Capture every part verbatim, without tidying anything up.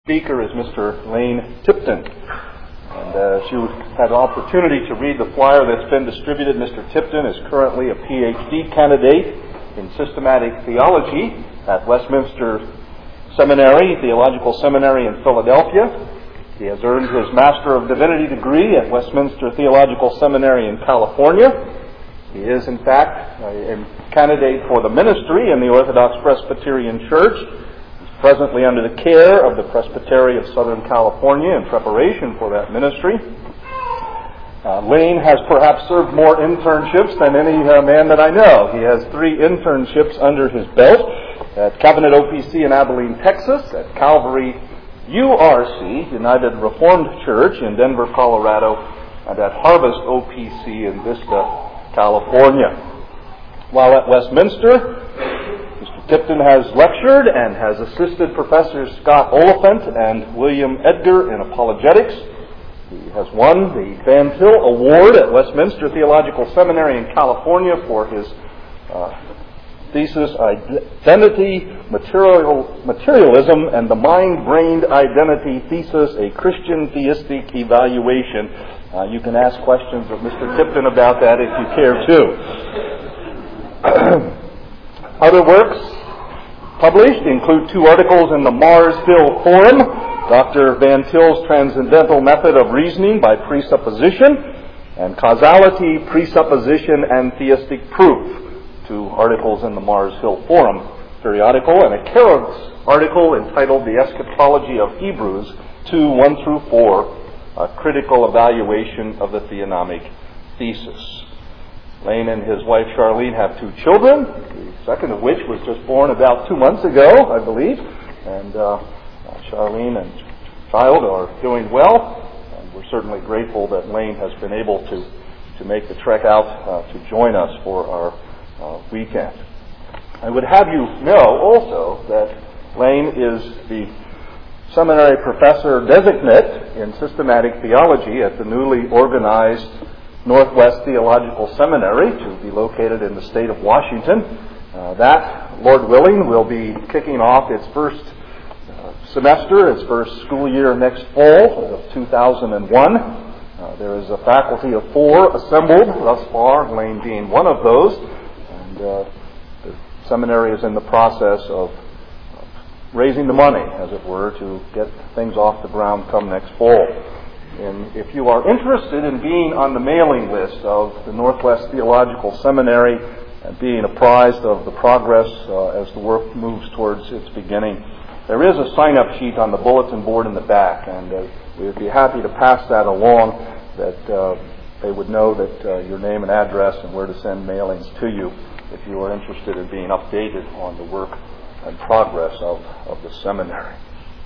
Speaker is Mister Lane Tipton. And uh, as you had an opportunity to read the flyer that's been distributed, Mister Tipton is currently a P H D candidate in systematic theology at Westminster Seminary, Theological Seminary in Philadelphia. He has earned his Master of Divinity degree at Westminster Theological Seminary in California. He is, in fact, a, a candidate for the ministry in the Orthodox Presbyterian Church. Presently under the care of the Presbytery of Southern California in preparation for that ministry. Uh, Lane has perhaps served more internships than any uh, man that I know. He has three internships under his belt at Covenant O P C in Abilene, Texas, at Calvary U R C, United Reformed Church in Denver, Colorado, and at Harvest O P C in Vista, California. While at Westminster, Tipton has lectured and has assisted Professors Scott Oliphant and William Edgar in apologetics. He has won the Van Til Award at Westminster Theological Seminary in California for his uh, thesis, Identity, Material, Materialism, and the Mind-Brained Identity Thesis, a Christian Theistic Evaluation. Uh, you can ask questions of Mister Tipton about that if you care to. Other works published include two articles in the Mars Hill Forum, Doctor Van Til's Transcendental Method of Reasoning by Presupposition, and Causality, Presupposition, and Theistic Proof, two articles in the Mars Hill Forum periodical, and a Keros article entitled The Eschatology of Hebrews two, one through four, a critical evaluation of the theonomic thesis. Lane and his wife Charlene have two children, the second of which was just born about two months ago, I believe. And uh, Charlene and child are doing well, and we're certainly grateful that Lane has been able to, to make the trek out uh, to join us for our uh, weekend. I would have you know also that Lane is the seminary professor designate in systematic theology at the newly organized Northwest Theological Seminary, to be located in the state of Washington. Uh, that, Lord willing, will be kicking off its first uh, semester, its first school year next fall of two thousand one. Uh, there is a faculty of four assembled thus far, Lane being one of those. And uh, the seminary is in the process of raising the money, as it were, to get things off the ground come next fall. And if you are interested in being on the mailing list of the Northwest Theological Seminary and being apprised of the progress uh, as the work moves towards its beginning, there is a sign-up sheet on the bulletin board in the back, and uh, we would be happy to pass that along, that uh, they would know that uh, your name and address and where to send mailings to you if you are interested in being updated on the work and progress of, of the seminary.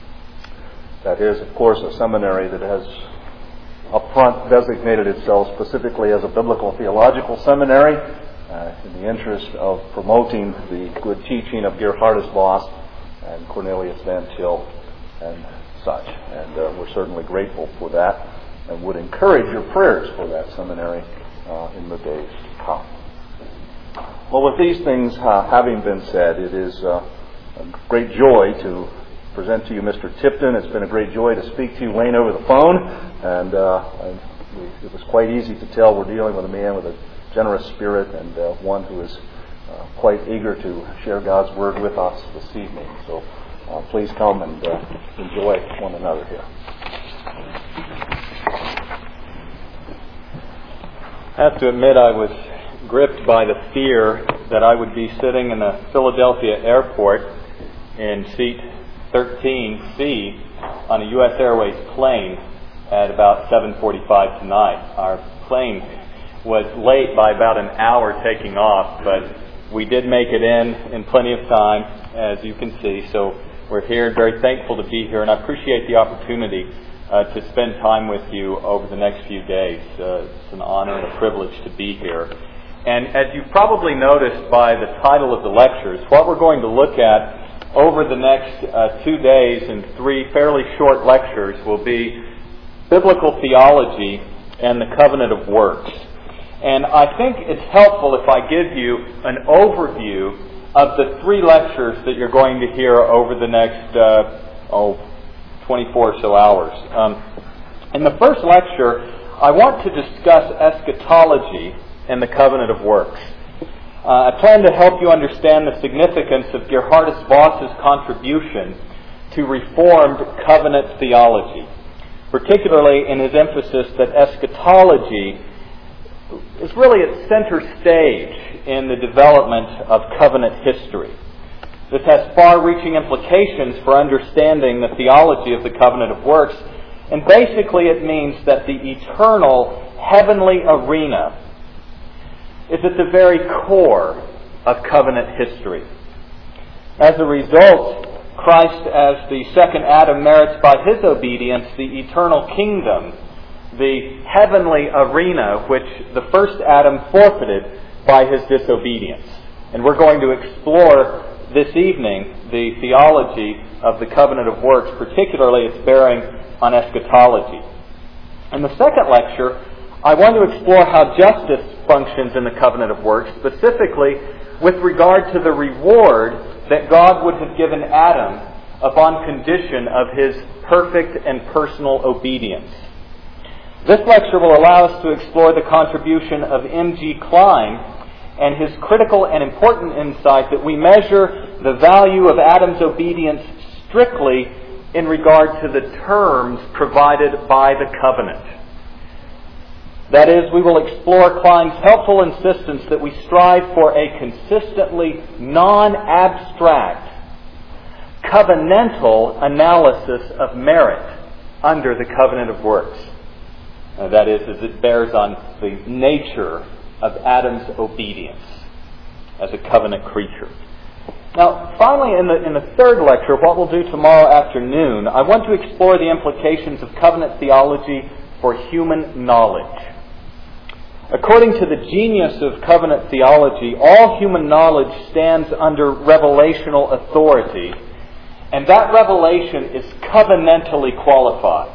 That is, of course, a seminary that has up front designated itself specifically as a biblical theological seminary uh, in the interest of promoting the good teaching of Gerhardus Voss and Cornelius Van Til and such. And uh, we're certainly grateful for that and would encourage your prayers for that seminary uh, in the days to come. Well, with these things uh, having been said, it is uh, a great joy to present to you Mister Tipton. It's been a great joy to speak to you, Lane, over the phone, and uh, it was quite easy to tell we're dealing with a man with a generous spirit and uh, one who is uh, quite eager to share God's Word with us this evening. So uh, please come and uh, enjoy one another here. I have to admit I was gripped by the fear that I would be sitting in the Philadelphia airport in seat thirteen C on a U S Airways plane at about seven forty-five tonight. Our plane was late by about an hour taking off, but we did make it in in plenty of time, as you can see. So we're here, very thankful to be here, and I appreciate the opportunity uh, to spend time with you over the next few days. Uh, it's an honor and a privilege to be here. And as you've probably noticed by the title of the lectures, what we're going to look at over the next uh, two days and three fairly short lectures will be biblical theology and the covenant of works. And I think it's helpful if I give you an overview of the three lectures that you're going to hear over the next uh, oh, twenty-four or so hours. Um, in the first lecture, I want to discuss eschatology and the covenant of works. Uh, I plan to help you understand the significance of Gerhardus Voss's contribution to Reformed covenant theology, particularly in his emphasis that eschatology is really at center stage in the development of covenant history. This has far-reaching implications for understanding the theology of the covenant of works, and basically it means that the eternal heavenly arena is at the very core of covenant history. As a result, Christ, as the second Adam, merits by his obedience the eternal kingdom, the heavenly arena which the first Adam forfeited by his disobedience. And we're going to explore this evening the theology of the covenant of works, particularly its bearing on eschatology. In the second lecture, I want to explore how justice functions in the covenant of works, specifically with regard to the reward that God would have given Adam upon condition of his perfect and personal obedience. This lecture will allow us to explore the contribution of M G Klein and his critical and important insight that we measure the value of Adam's obedience strictly in regard to the terms provided by the covenant. That is, we will explore Klein's helpful insistence that we strive for a consistently non-abstract, covenantal analysis of merit under the covenant of works. Uh, that is, as it bears on the nature of Adam's obedience as a covenant creature. Now, finally, in the, in the third lecture, what we'll do tomorrow afternoon, I want to explore the implications of covenant theology for human knowledge. According to the genius of covenant theology, all human knowledge stands under revelational authority, and that revelation is covenantally qualified.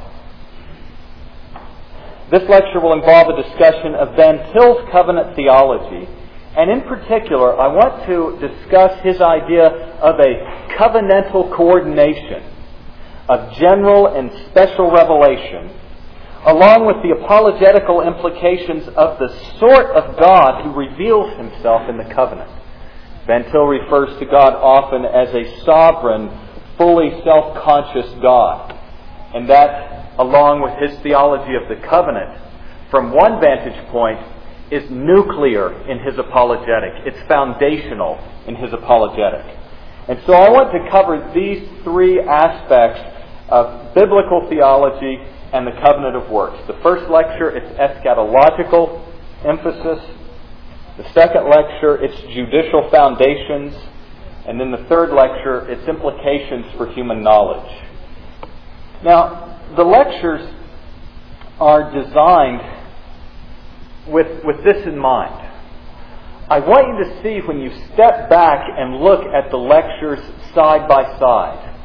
This lecture will involve a discussion of Van Til's covenant theology, and in particular, I want to discuss his idea of a covenantal coordination of general and special revelation, along with the apologetical implications of the sort of God who reveals himself in the covenant. Van Til refers to God often as a sovereign, fully self-conscious God. And that, along with his theology of the covenant, from one vantage point, is nuclear in his apologetic. It's foundational in his apologetic. And so I want to cover these three aspects of biblical theology and the covenant of works. The first lecture, its eschatological emphasis. The second lecture, its judicial foundations. And then the third lecture, its implications for human knowledge. Now, the lectures are designed with, with this in mind. I want you to see, when you step back and look at the lectures side by side,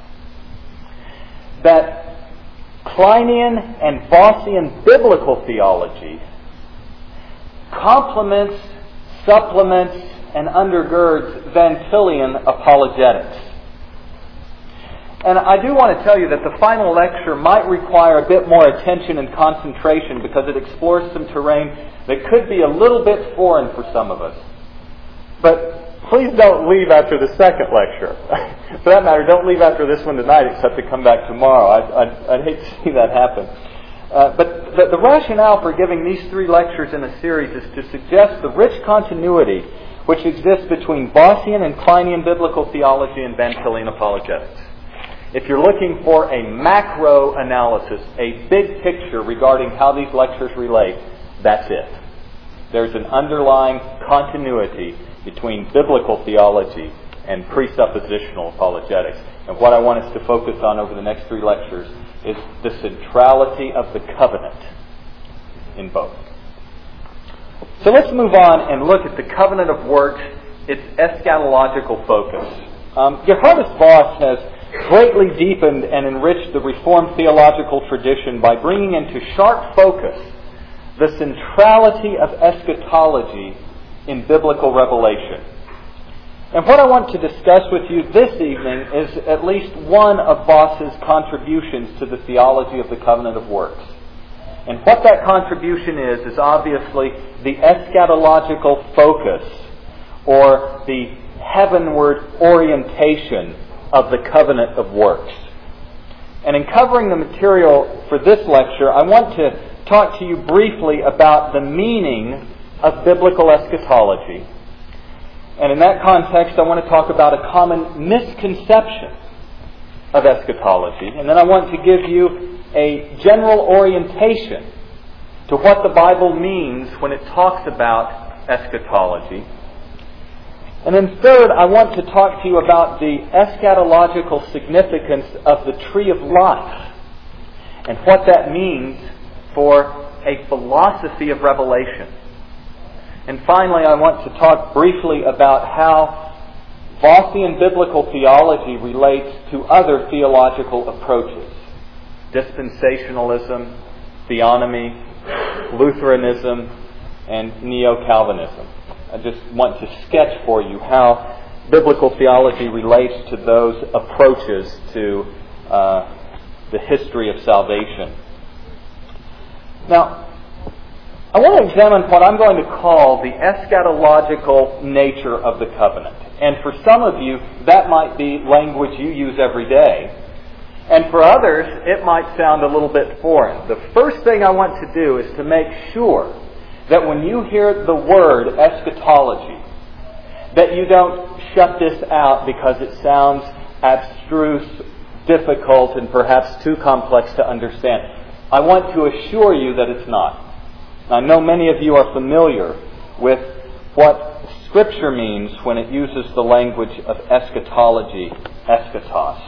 that Kleinian and Vossian biblical theology complements, supplements, and undergirds Van Tilian apologetics. And I do want to tell you that the final lecture might require a bit more attention and concentration because it explores some terrain that could be a little bit foreign for some of us. But please don't leave after the second lecture. For that matter, don't leave after this one tonight except to come back tomorrow. I'd, I'd, I'd hate to see that happen. Uh, but the, the rationale for giving these three lectures in a series is to suggest the rich continuity which exists between Vossian and Kleinian biblical theology and Van Tilian apologetics. If you're looking for a macro analysis, a big picture regarding how these lectures relate, that's it. There's an underlying continuity between biblical theology and presuppositional apologetics. And what I want us to focus on over the next three lectures is the centrality of the covenant in both. So let's move on and look at the covenant of works, its eschatological focus. Um, Gerhardus Voss has greatly deepened and enriched the Reformed theological tradition by bringing into sharp focus the centrality of eschatology in biblical revelation. And what I want to discuss with you this evening is at least one of Voss's contributions to the theology of the covenant of works. And what that contribution is, is obviously the eschatological focus or the heavenward orientation of the covenant of works. And in covering the material for this lecture, I want to talk to you briefly about the meaning of biblical eschatology. And in that context, I want to talk about a common misconception of eschatology. And then I want to give you a general orientation to what the Bible means when it talks about eschatology. And then third, I want to talk to you about the eschatological significance of the tree of life and what that means for a philosophy of revelation. And finally, I want to talk briefly about how Vossian biblical theology relates to other theological approaches: dispensationalism, theonomy, Lutheranism, and Neo-Calvinism. I just want to sketch for you how biblical theology relates to those approaches to uh, the history of salvation. Now, I want to examine what I'm going to call the eschatological nature of the covenant. And for some of you, that might be language you use every day. And for others, it might sound a little bit foreign. The first thing I want to do is to make sure that when you hear the word eschatology, that you don't shut this out because it sounds abstruse, difficult, and perhaps too complex to understand. I want to assure you that it's not. I know many of you are familiar with what Scripture means when it uses the language of eschatology, eschatos.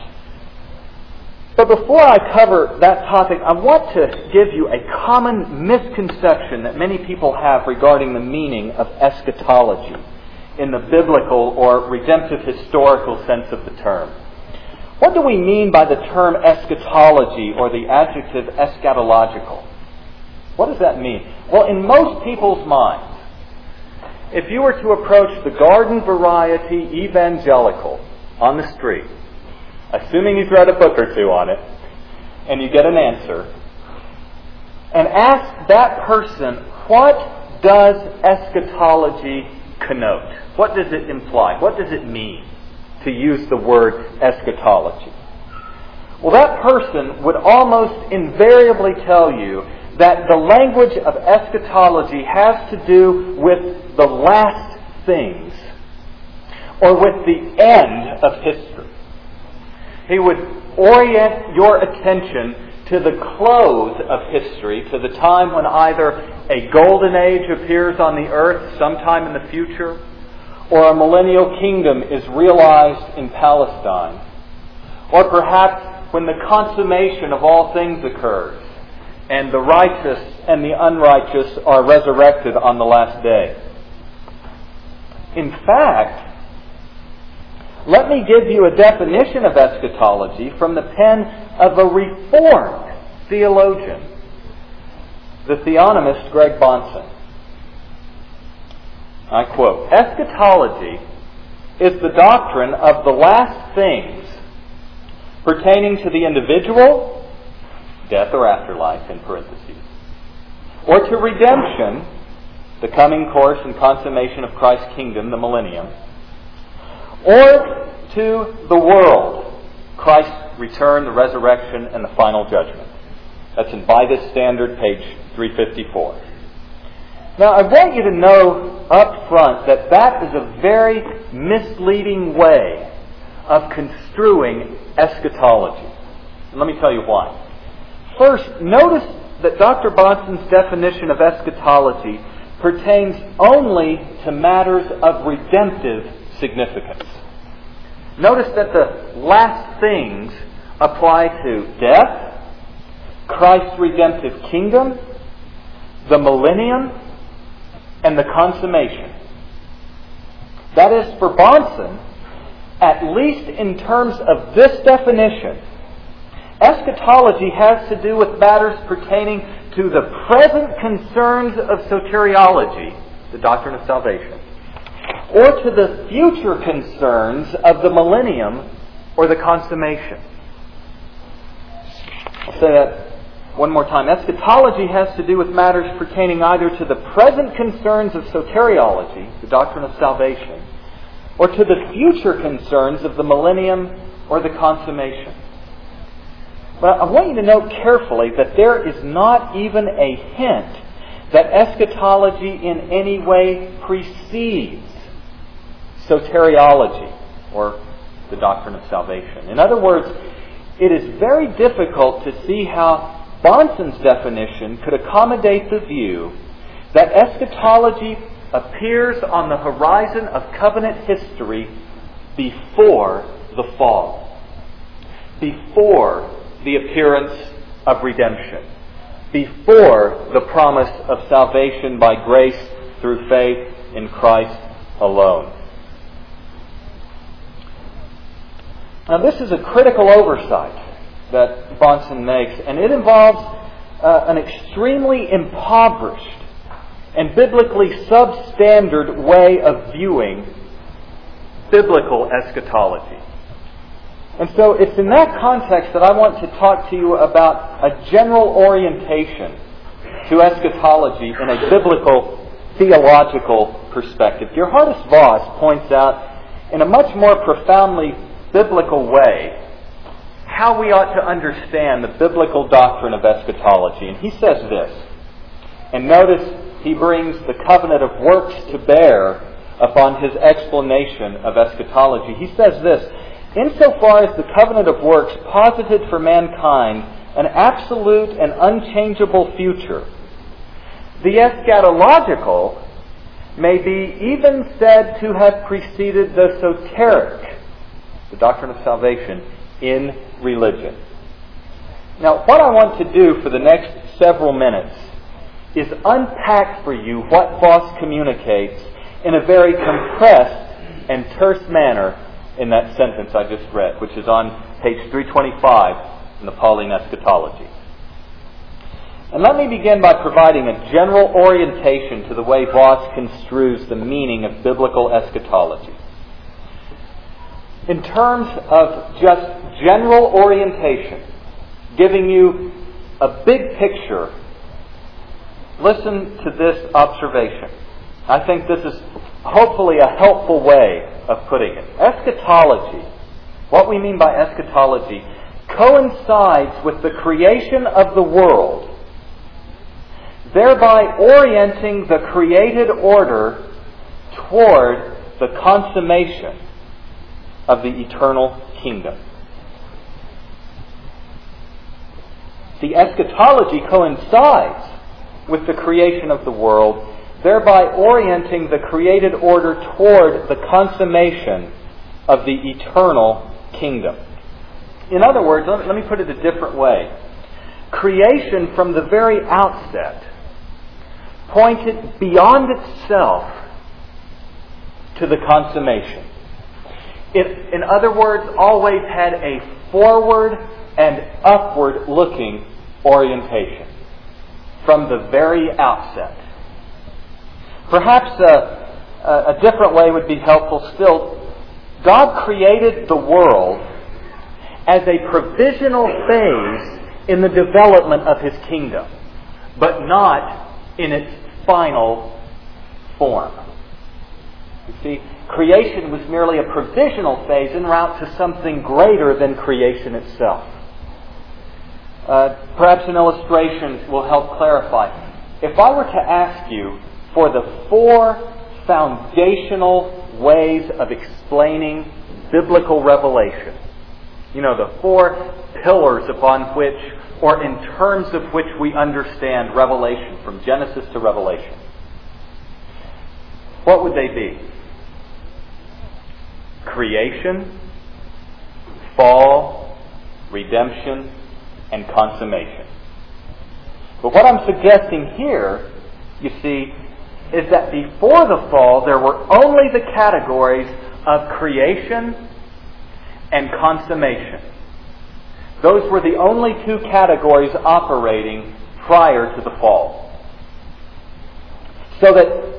But before I cover that topic, I want to give you a common misconception that many people have regarding the meaning of eschatology in the biblical or redemptive historical sense of the term. What do we mean by the term eschatology or the adjective eschatological? What does that mean? Well, in most people's minds, if you were to approach the garden variety evangelical on the street, assuming you've read a book or two on it, and you get an answer, and ask that person, what does eschatology connote? What does it imply? What does it mean to use the word eschatology? Well, that person would almost invariably tell you that the language of eschatology has to do with the last things, or with the end of history. He would orient your attention to the close of history, to the time when either a golden age appears on the earth sometime in the future, or a millennial kingdom is realized in Palestine, or perhaps when the consummation of all things occurs, and the righteous and the unrighteous are resurrected on the last day. In fact, let me give you a definition of eschatology from the pen of a Reformed theologian, the theonomist Greg Bahnsen. I quote, "Eschatology is the doctrine of the last things pertaining to the individual, death or afterlife in parentheses, or to redemption, the coming course and consummation of Christ's kingdom, the millennium, or to the world, Christ's return, the resurrection, and the final judgment." That's in By This Standard, page three fifty-four. Now, I want you to know up front that that is a very misleading way of construing eschatology. And let me tell you why. First, notice that Doctor Bahnsen's definition of eschatology pertains only to matters of redemptive significance. Notice that the last things apply to death, Christ's redemptive kingdom, the millennium, and the consummation. That is, for Bahnsen, at least in terms of this definition, eschatology has to do with matters pertaining to the present concerns of soteriology, the doctrine of salvation, or to the future concerns of the millennium or the consummation. I'll say that one more time. Eschatology has to do with matters pertaining either to the present concerns of soteriology, the doctrine of salvation, or to the future concerns of the millennium or the consummation. But I want you to note carefully that there is not even a hint that eschatology in any way precedes soteriology or the doctrine of salvation. In other words, it is very difficult to see how Bahnsen's definition could accommodate the view that eschatology appears on the horizon of covenant history before the fall, before the appearance of redemption, before the promise of salvation by grace through faith in Christ alone. Now, this is a critical oversight that Bahnsen makes, and it involves uh, an extremely impoverished and biblically substandard way of viewing biblical eschatology. And so it's in that context that I want to talk to you about a general orientation to eschatology in a biblical theological perspective. Gerhardus Voss points out in a much more profoundly biblical way how we ought to understand the biblical doctrine of eschatology. And he says this, and notice he brings the covenant of works to bear upon his explanation of eschatology. He says this, insofar as the covenant of works posited for mankind an absolute and unchangeable future, the eschatological may be even said to have preceded the soteric, the doctrine of salvation, in religion. Now, what I want to do for the next several minutes is unpack for you what Voss communicates in a very compressed and terse manner in that sentence I just read, which is on page three twenty-five in the Pauline Eschatology. And let me begin by providing a general orientation to the way Voss construes the meaning of biblical eschatology. In terms of just general orientation, giving you a big picture, listen to this observation. I think this is hopefully a helpful way of putting it. Eschatology, what we mean by eschatology, coincides with the creation of the world, thereby orienting the created order toward the consummation of the eternal kingdom. The eschatology coincides with the creation of the world, thereby orienting the created order toward the consummation of the eternal kingdom. In other words, let me, let me put it a different way. Creation from the very outset pointed beyond itself to the consummation. It, in other words, always had a forward and upward looking orientation from the very outset. Perhaps a, a different way would be helpful still. God created the world as a provisional phase in the development of His kingdom, but not in its final form. You see, creation was merely a provisional phase en route to something greater than creation itself. Uh, perhaps an illustration will help clarify. If I were to ask you for the four foundational ways of explaining biblical revelation, you know, the four pillars upon which, or in terms of which we understand revelation from Genesis to Revelation, what would they be? Creation, fall, redemption, and consummation. But what I'm suggesting here, you see, is that before the fall there were only the categories of creation and consummation. Those were the only two categories operating prior to the fall. So that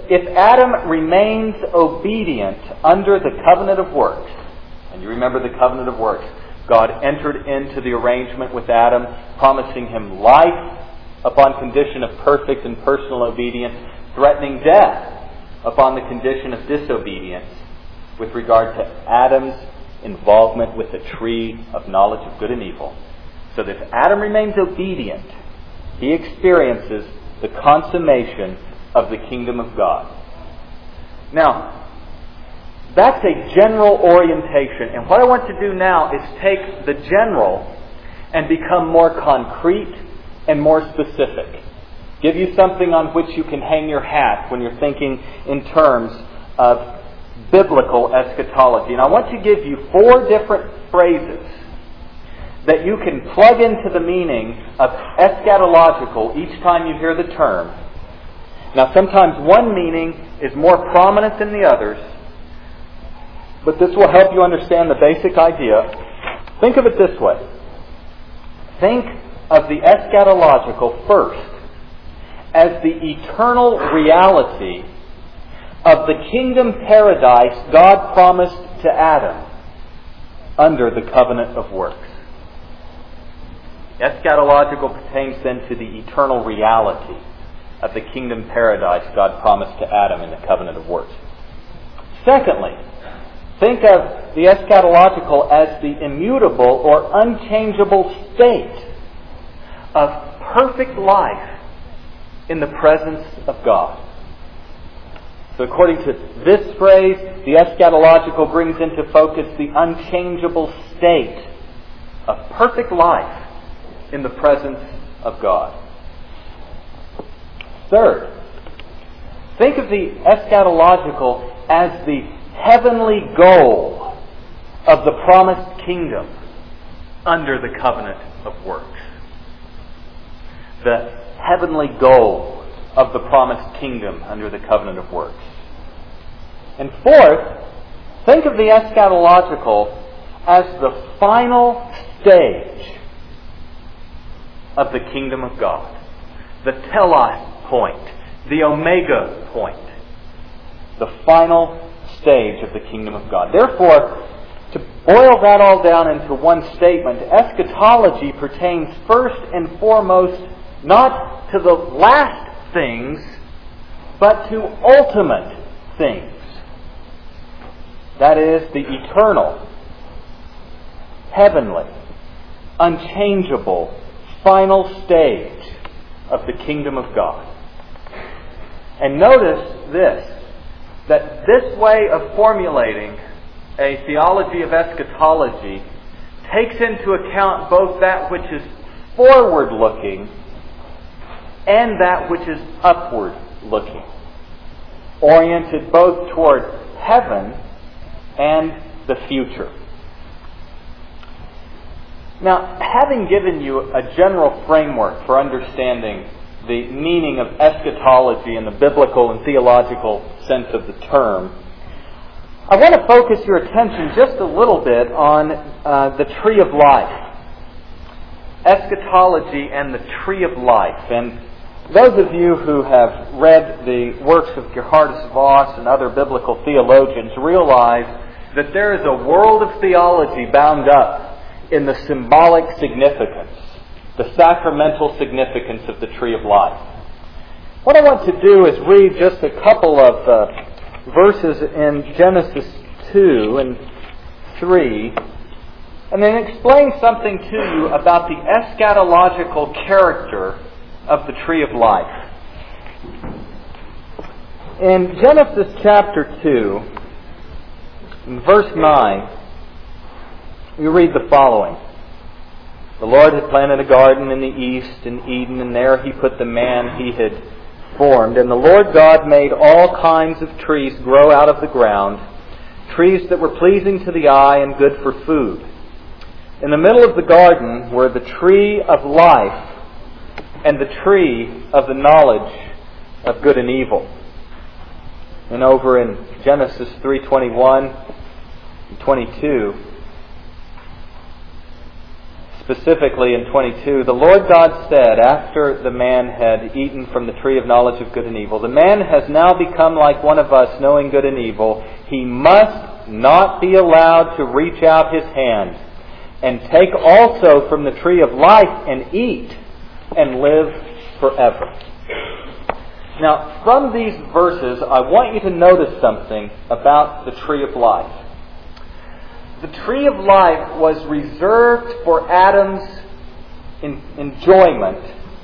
if Adam remains obedient under the covenant of works, and you remember the covenant of works, God entered into the arrangement with Adam, promising him life upon condition of perfect and personal obedience, threatening death upon the condition of disobedience with regard to Adam's involvement with the tree of knowledge of good and evil. So that if Adam remains obedient, he experiences the consummation of the kingdom of God. Now, that's a general orientation. And what I want to do now is take the general and become more concrete and more specific. Give you something on which you can hang your hat when you're thinking in terms of biblical eschatology. And I want to give you four different phrases that you can plug into the meaning of eschatological each time you hear the term. Now, sometimes one meaning is more prominent than the others, but this will help you understand the basic idea. Think of it this way. Think of the eschatological first as the eternal reality of the kingdom paradise God promised to Adam under the covenant of works. Eschatological pertains then to the eternal reality of the kingdom paradise God promised to Adam in the covenant of works. Secondly, think of the eschatological as the immutable or unchangeable state of perfect life in the presence of God. So according to this phrase, the eschatological brings into focus the unchangeable state of perfect life in the presence of God. Third, think of the eschatological as the heavenly goal of the promised kingdom under the covenant of works. The heavenly goal of the promised kingdom under the covenant of works. And fourth, think of the eschatological as the final stage of the kingdom of God. The telos point, the omega point. The final stage of the kingdom of God. Therefore, to boil that all down into one statement, eschatology pertains first and foremost not to the last things, but to ultimate things. That is, the eternal, heavenly, unchangeable, final stage of the kingdom of God. And notice this, that this way of formulating a theology of eschatology takes into account both that which is forward-looking and that which is upward-looking, oriented both toward heaven and the future. Now, having given you a general framework for understanding the meaning of eschatology in the biblical and theological sense of the term, I want to focus your attention just a little bit on uh, the tree of life. Eschatology and the tree of life. And those of you who have read the works of Gerhardus Voss and other biblical theologians realize that there is a world of theology bound up in the symbolic significance, the sacramental significance of the tree of life. What I want to do is read just a couple of uh, verses in Genesis two and three, and then explain something to you about the eschatological character of the tree of life. In Genesis chapter two, in verse nine, you read the following. The Lord had planted a garden in the east, in Eden, and there He put the man He had formed. And the Lord God made all kinds of trees grow out of the ground, trees that were pleasing to the eye and good for food. In the middle of the garden were the tree of life and the tree of the knowledge of good and evil. And over in Genesis three twenty-one and twenty-two, specifically in twenty-two, the Lord God said, after the man had eaten from the tree of knowledge of good and evil, the man has now become like one of us, knowing good and evil. He must not be allowed to reach out his hand and take also from the tree of life and eat and live forever. Now, from these verses, I want you to notice something about the tree of life. The tree of life was reserved for Adam's in, enjoyment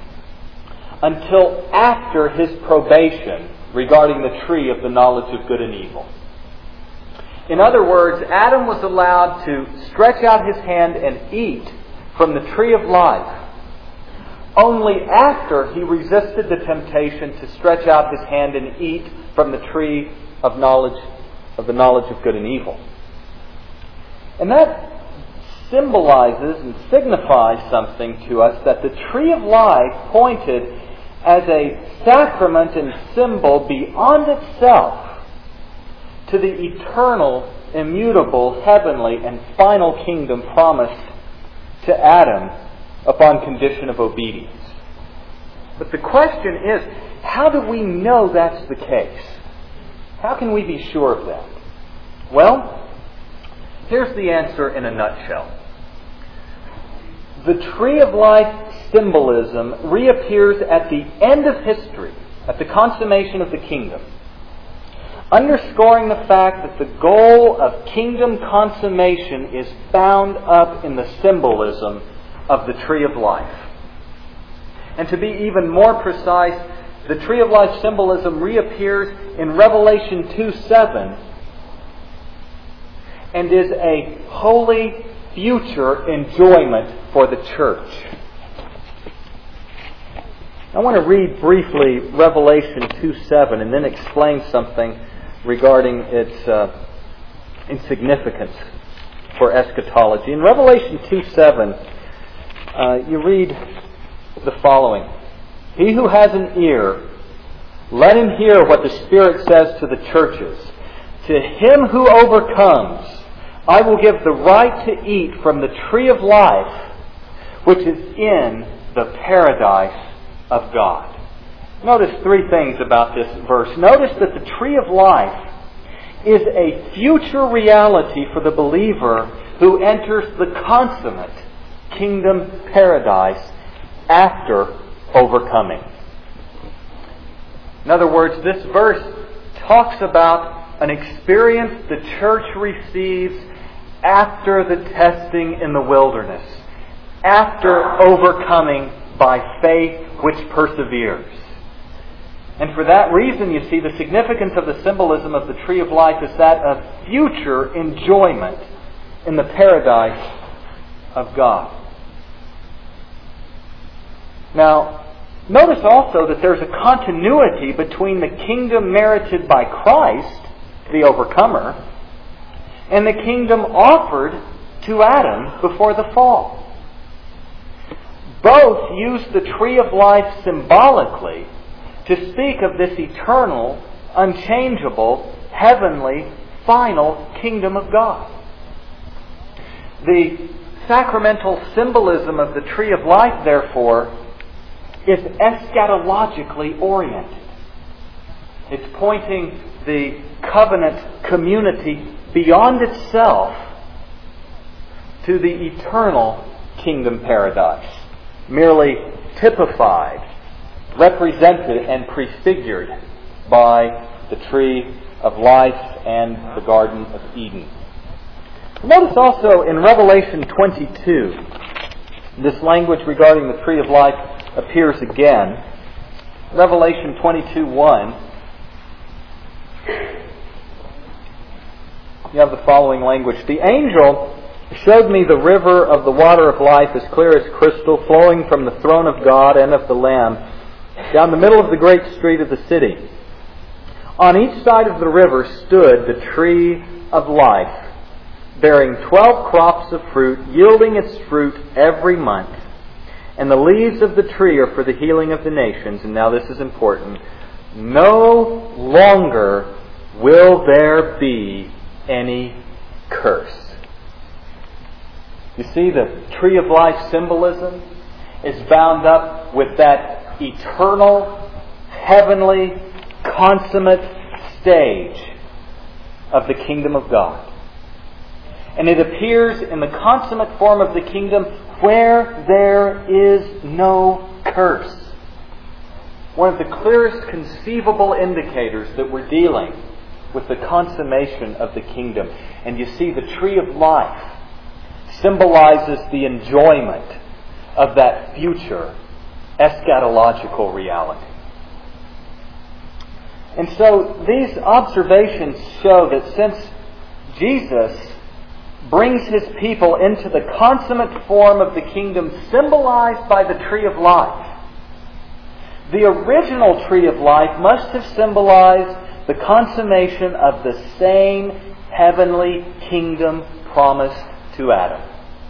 until after his probation regarding the tree of the knowledge of good and evil. In other words, Adam was allowed to stretch out his hand and eat from the tree of life only after he resisted the temptation to stretch out his hand and eat from the tree of knowledge of the knowledge of good and evil. And that symbolizes and signifies something to us, that the tree of life pointed as a sacrament and symbol beyond itself to the eternal, immutable, heavenly, and final kingdom promised to Adam upon condition of obedience. But the question is, how do we know that's the case? How can we be sure of that? Well, here's the answer in a nutshell. The tree of life symbolism reappears at the end of history, at the consummation of the kingdom, underscoring the fact that the goal of kingdom consummation is bound up in the symbolism of the tree of life. And to be even more precise, the tree of life symbolism reappears in Revelation two seven and is a holy future enjoyment for the church. I want to read briefly Revelation two seven and then explain something regarding its, uh, its significance for eschatology. In Revelation two seven, uh, you read the following: "He who has an ear, let him hear what the Spirit says to the churches. To him who overcomes, I will give the right to eat from the tree of life, which is in the paradise of God." Notice three things about this verse. Notice that the tree of life is a future reality for the believer who enters the consummate kingdom paradise after overcoming. In other words, this verse talks about an experience the church receives after the testing in the wilderness, after overcoming by faith which perseveres. And for that reason, you see, the significance of the symbolism of the tree of life is that of future enjoyment in the paradise of God. Now, notice also that there's a continuity between the kingdom merited by Christ, the overcomer, and the kingdom offered to Adam before the fall. Both use the tree of life symbolically to speak of this eternal, unchangeable, heavenly, final kingdom of God. The sacramental symbolism of the tree of life, therefore, is eschatologically oriented. It's pointing the covenant community beyond itself to the eternal kingdom paradise, merely typified, represented, and prefigured by the tree of life and the Garden of Eden. Notice also in Revelation twenty-two, this language regarding the tree of life appears again. Revelation twenty-two one. You have the following language: "The angel showed me the river of the water of life, as clear as crystal, flowing from the throne of God and of the Lamb, down the middle of the great street of the city. On each side of the river stood the tree of life, bearing twelve crops of fruit, yielding its fruit every month. And the leaves of the tree are for the healing of the nations." And now this is important: "No longer will there be any curse." You see, the tree of life symbolism is bound up with that eternal, heavenly, consummate stage of the kingdom of God. And it appears in the consummate form of the kingdom where there is no curse. One of the clearest conceivable indicators that we're dealing with the consummation of the kingdom. And you see, the tree of life symbolizes the enjoyment of that future eschatological reality. And so these observations show that since Jesus brings His people into the consummate form of the kingdom symbolized by the tree of life, the original tree of life must have symbolized the consummation of the same heavenly kingdom promised to Adam.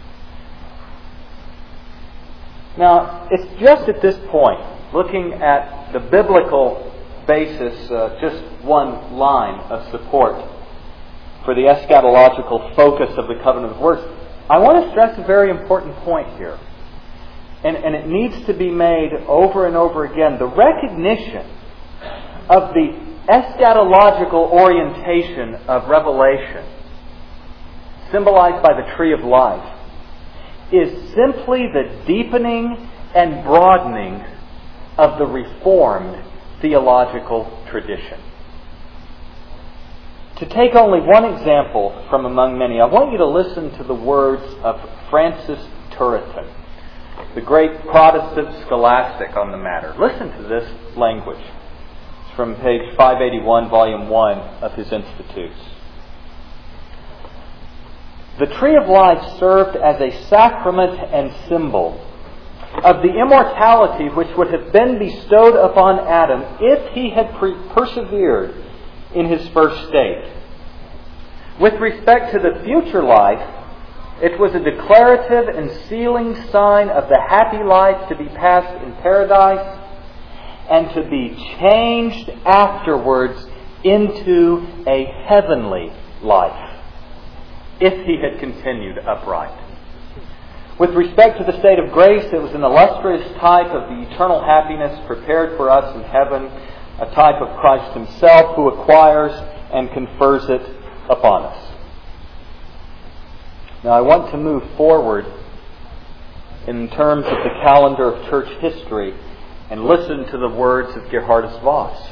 Now, it's just at this point, looking at the biblical basis, uh, just one line of support for the eschatological focus of the covenant of works, I want to stress a very important point here. And, and it needs to be made over and over again. The recognition of the eschatological orientation of Revelation, symbolized by the tree of life, is simply the deepening and broadening of the Reformed theological tradition. To take only one example from among many, I want you to listen to the words of Francis Turretin, the great Protestant scholastic on the matter. Listen to this language. It's from page five eighty-one, volume one of his Institutes. The tree of life served as a sacrament and symbol of the immortality which would have been bestowed upon Adam if he had pre- persevered in his first state. With respect to the future life, it was a declarative and sealing sign of the happy life to be passed in paradise and to be changed afterwards into a heavenly life, if he had continued upright. With respect to the state of grace, it was an illustrious type of the eternal happiness prepared for us in heaven, a type of Christ Himself who acquires and confers it upon us. Now I want to move forward in terms of the calendar of church history and listen to the words of Gerhardus Voss.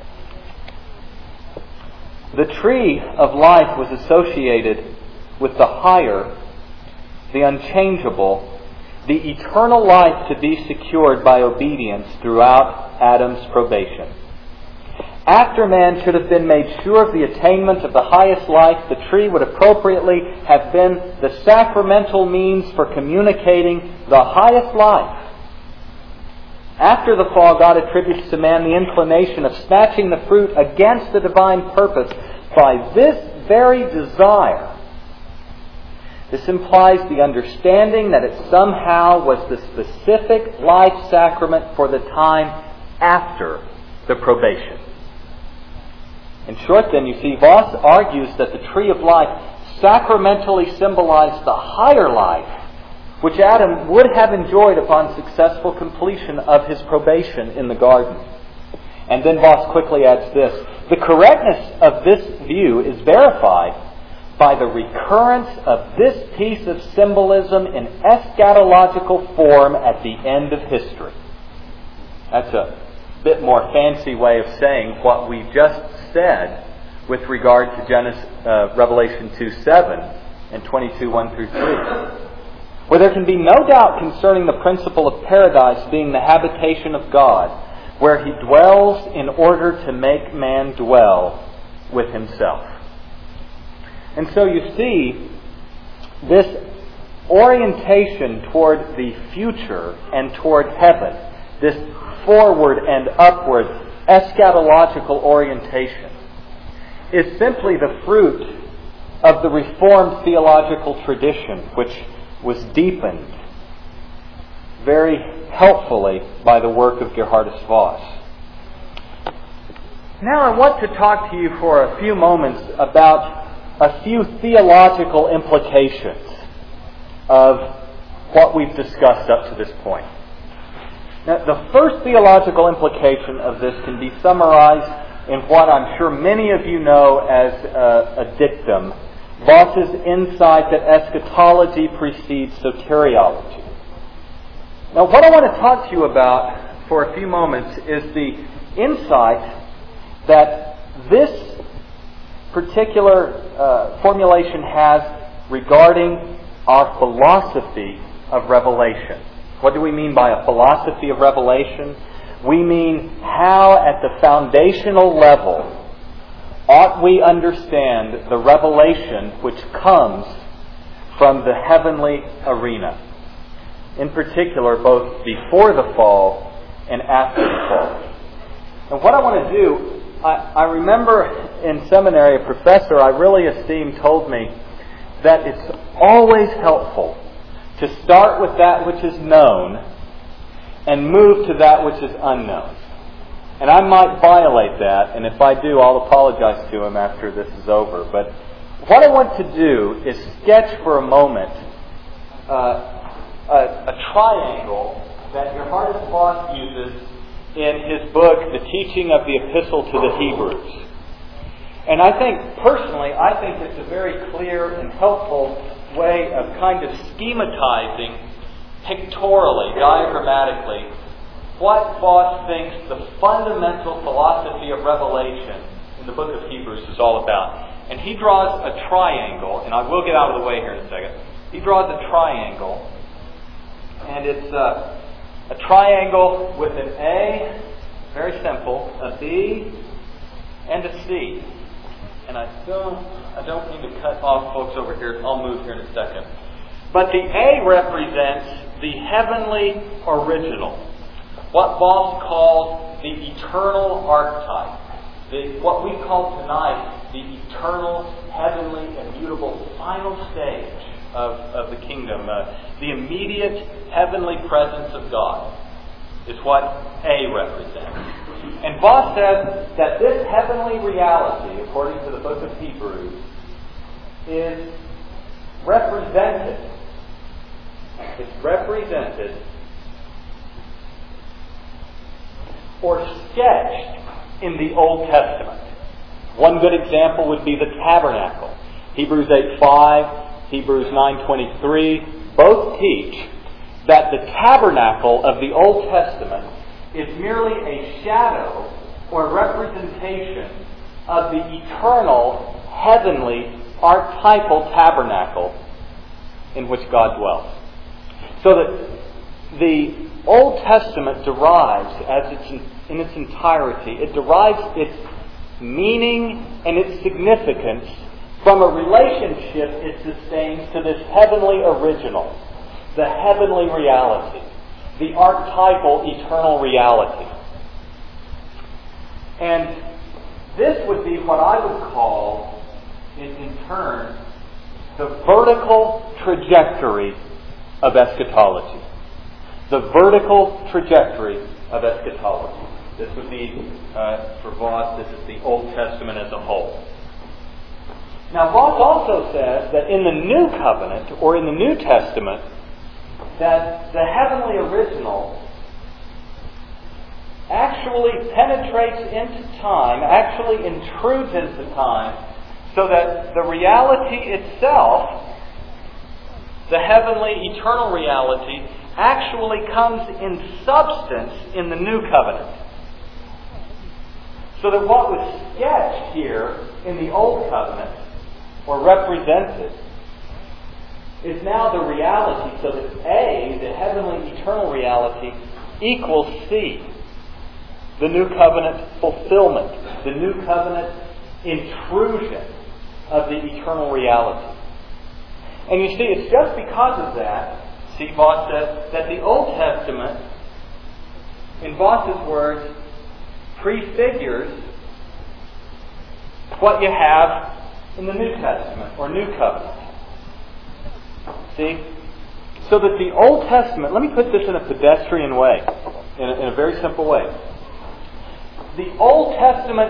The tree of life was associated with the higher, the unchangeable, the eternal life to be secured by obedience throughout Adam's probation. After man should have been made sure of the attainment of the highest life, the tree would appropriately have been the sacramental means for communicating the highest life. After the fall, God attributes to man the inclination of snatching the fruit against the divine purpose by this very desire. This implies the understanding that it somehow was the specific life sacrament for the time after the probation. In short, then, you see, Voss argues that the tree of life sacramentally symbolized the higher life which Adam would have enjoyed upon successful completion of his probation in the garden. And then Voss quickly adds this: the correctness of this view is verified by the recurrence of this piece of symbolism in eschatological form at the end of history. That's a bit more fancy way of saying what we just said with regard to Genesis, uh, Revelation two seven and twenty-two one through three. Where there can be no doubt concerning the principle of paradise being the habitation of God, where He dwells in order to make man dwell with Himself. And so you see, this orientation toward the future and toward heaven, this forward and upward eschatological orientation, is simply the fruit of the Reformed theological tradition, which was deepened very helpfully by the work of Gerhardus Voss. Now I want to talk to you for a few moments about a few theological implications of what we've discussed up to this point. Now, the first theological implication of this can be summarized in what I'm sure many of you know as a, a dictum, Voss's insight that eschatology precedes soteriology. Now, what I want to talk to you about for a few moments is the insight that this particular uh, formulation has regarding our philosophy of revelation. What do we mean by a philosophy of revelation? We mean how at the foundational level ought we understand the revelation which comes from the heavenly arena. In particular, both before the fall and after the fall. And what I want to do, I, I remember in seminary a professor I really esteemed told me that it's always helpful to start with that which is known and move to that which is unknown. And I might violate that, and if I do, I'll apologize to him after this is over. But what I want to do is sketch for a moment uh, a, a triangle that Johannes Voss uses in his book, The Teaching of the Epistle to the Hebrews. And I think, personally, I think it's a very clear and helpful way of kind of schematizing pictorially, diagrammatically, what Voss thinks the fundamental philosophy of revelation in the book of Hebrews is all about. And he draws a triangle, and I will get out of the way here in a second. He draws a triangle, and it's a, a triangle with an A, very simple, a B, and a C. And I don't, I don't mean to cut off folks over here. I'll move here in a second. But the A represents the heavenly original, what Voss calls the eternal archetype, the, what we call tonight the eternal, heavenly, immutable final stage of, of the kingdom. Uh, the immediate heavenly presence of God is what A represents. And Voss says that this heavenly reality, according to the book of Hebrews, is represented. It's represented or sketched in the Old Testament. One good example would be the tabernacle. Hebrews eight five, Hebrews nine twenty-three both teach that the tabernacle of the Old Testament is merely a shadow or representation of the eternal, heavenly, archetypal tabernacle in which God dwells. So that the Old Testament derives, as it's in, in its entirety, it derives its meaning and its significance from a relationship it sustains to this heavenly original, the heavenly reality, the archetypal eternal reality. And this would be what I would call, in, in turn, the vertical trajectory of eschatology. The vertical trajectory of eschatology. This would be, uh, for Voss, this is the Old Testament as a whole. Now, Voss also says that in the New Covenant, or in the New Testament, that the heavenly original actually penetrates into time, actually intrudes into time, so that the reality itself, the heavenly eternal reality, actually comes in substance in the New Covenant. So that what was sketched here in the Old Covenant, or represented, is now the reality, so that A, the heavenly eternal reality, equals C, the New Covenant fulfillment, the New Covenant intrusion of the eternal reality. And you see, it's just because of that, C. Voss says, that the Old Testament, in Voss's words, prefigures what you have in the New Testament, or New Covenant. See? So that the Old Testament, let me put this in a pedestrian way, in a, in a very simple way. The Old Testament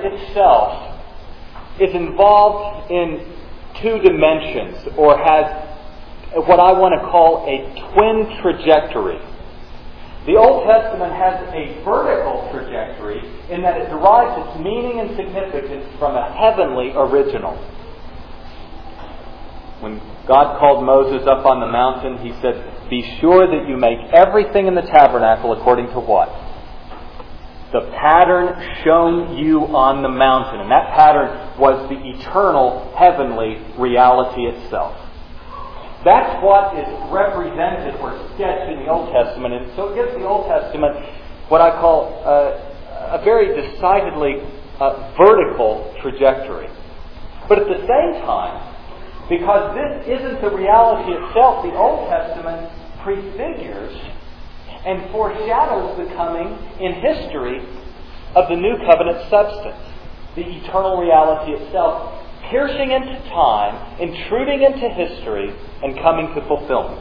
itself is involved in two dimensions, or has what I want to call a twin trajectory. The Old Testament has a vertical trajectory in that it derives its meaning and significance from a heavenly original. When God called Moses up on the mountain, He said, "Be sure that you make everything in the tabernacle according to what? The pattern shown you on the mountain." And that pattern was the eternal heavenly reality itself. That's what is represented or sketched in the Old Testament. And so it gives the Old Testament what I call uh, a very decidedly uh, vertical trajectory. But at the same time, because this isn't the reality itself, the Old Testament prefigures and foreshadows the coming in history of the New Covenant substance, the eternal reality itself, piercing into time, intruding into history, and coming to fulfillment.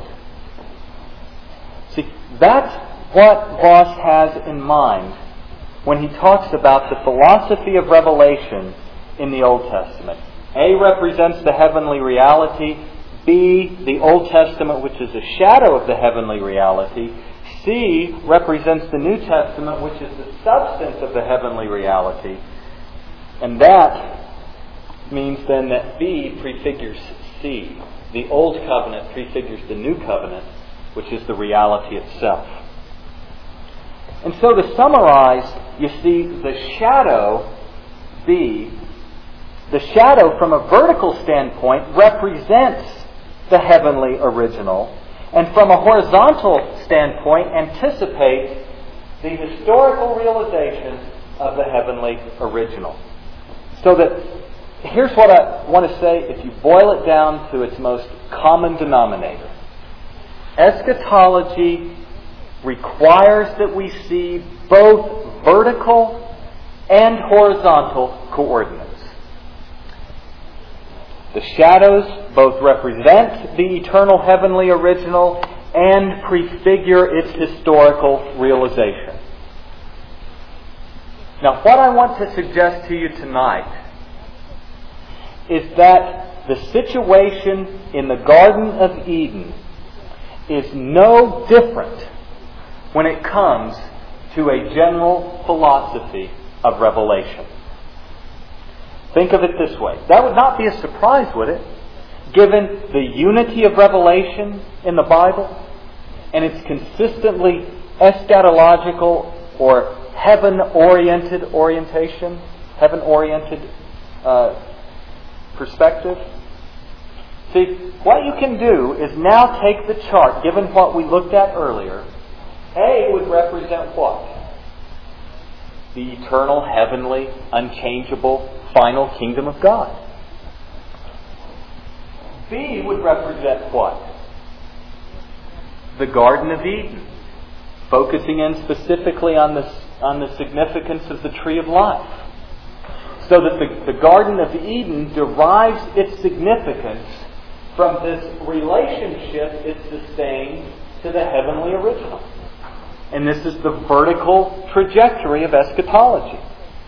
See, that's what Voss has in mind when he talks about the philosophy of revelation in the Old Testament. A represents the heavenly reality. B, the Old Testament, which is a shadow of the heavenly reality. C represents the New Testament, which is the substance of the heavenly reality. And that means then that B prefigures C. The Old Covenant prefigures the New Covenant, which is the reality itself. And so to summarize, you see, the shadow, B, the shadow from a vertical standpoint represents the heavenly original, and from a horizontal standpoint anticipates the historical realization of the heavenly original. So that, here's what I want to say if you boil it down to its most common denominator. Eschatology requires that we see both vertical and horizontal coordinates. The shadows both represent the eternal heavenly original and prefigure its historical realization. Now, what I want to suggest to you tonight is that the situation in the Garden of Eden is no different when it comes to a general philosophy of revelation. Think of it this way. That would not be a surprise, would it? Given the unity of revelation in the Bible and its consistently eschatological or heaven-oriented orientation, heaven-oriented uh, perspective. See, what you can do is now take the chart, given what we looked at earlier. A would represent what? The eternal, heavenly, unchangeable, final kingdom of God. B would represent what? The Garden of Eden, focusing in specifically on the, on the significance of the tree of life. So that the, the Garden of Eden derives its significance from this relationship it sustains to the heavenly original. And this is the vertical trajectory of eschatology.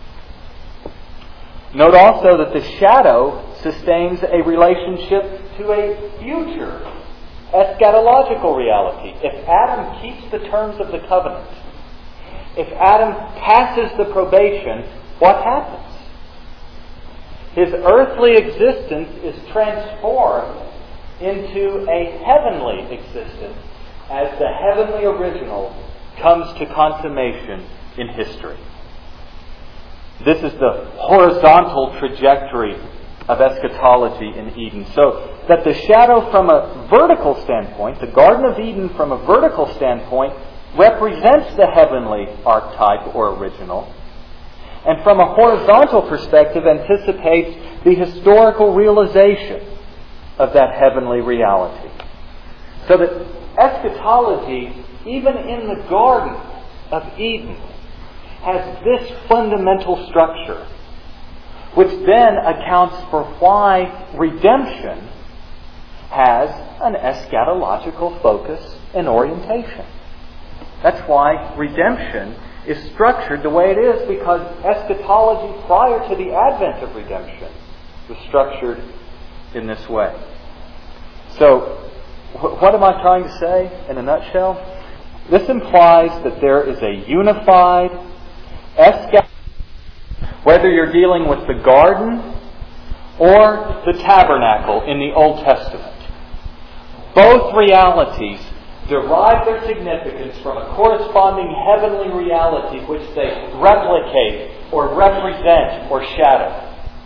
Note also that the shadow sustains a relationship to a future eschatological reality. If Adam keeps the terms of the covenant, if Adam passes the probation, what happens? His earthly existence is transformed into a heavenly existence as the heavenly original comes to consummation in history. This is the horizontal trajectory of eschatology in Eden. So that the shadow from a vertical standpoint, the Garden of Eden from a vertical standpoint, represents the heavenly archetype or original, and from a horizontal perspective anticipates the historical realization of that heavenly reality. So that eschatology, even in the Garden of Eden, has this fundamental structure, which then accounts for why redemption has an eschatological focus and orientation. That's why redemption is structured the way it is, because eschatology prior to the advent of redemption was structured in this way. So, wh- what am I trying to say in a nutshell? This implies that there is a unified eschatology, whether you're dealing with the garden or the tabernacle in the Old Testament. Both realities derive their significance from a corresponding heavenly reality which they replicate or represent or shadow.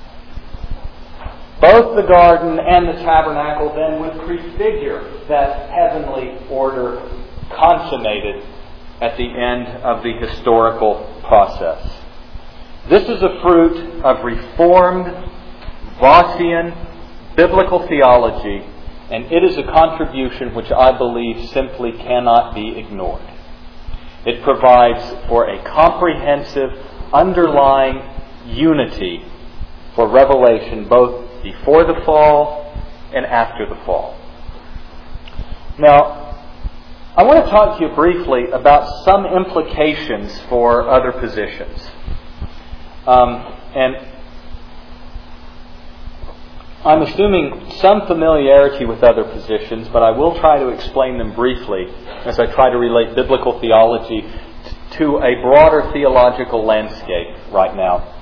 Both the garden and the tabernacle then would prefigure that heavenly order consummated at the end of the historical process. This is a fruit of Reformed, Vossian, biblical theology, and it is a contribution which I believe simply cannot be ignored. It provides for a comprehensive, underlying unity for revelation both before the fall and after the fall. Now, I want to talk to you briefly about some implications for other positions. Um, and I'm assuming some familiarity with other positions, but I will try to explain them briefly as I try to relate biblical theology t- to a broader theological landscape right now.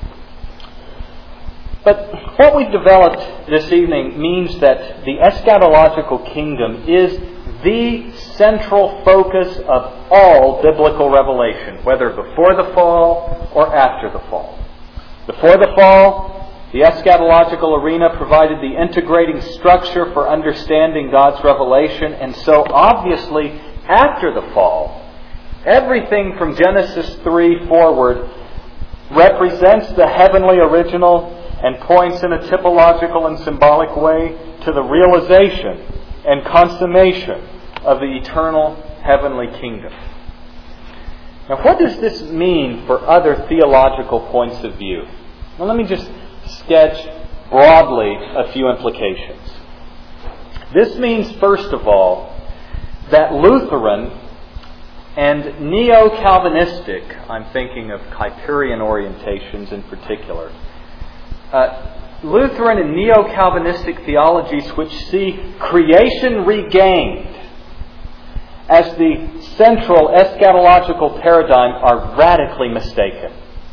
But what we've developed this evening means that the eschatological kingdom is the central focus of all biblical revelation, whether before the fall or after the fall. Before the fall, the eschatological arena provided the integrating structure for understanding God's revelation, and so obviously after the fall, everything from Genesis three forward represents the heavenly original and points in a typological and symbolic way to the realization and consummation of the eternal heavenly kingdom. Now, what does this mean for other theological points of view? Well, let me just sketch broadly a few implications. This means, first of all, that Lutheran and neo-Calvinistic, I'm thinking of Kuyperian orientations in particular, uh, Lutheran and neo-Calvinistic theologies which see creation regained as the central eschatological paradigm are radically mistaken.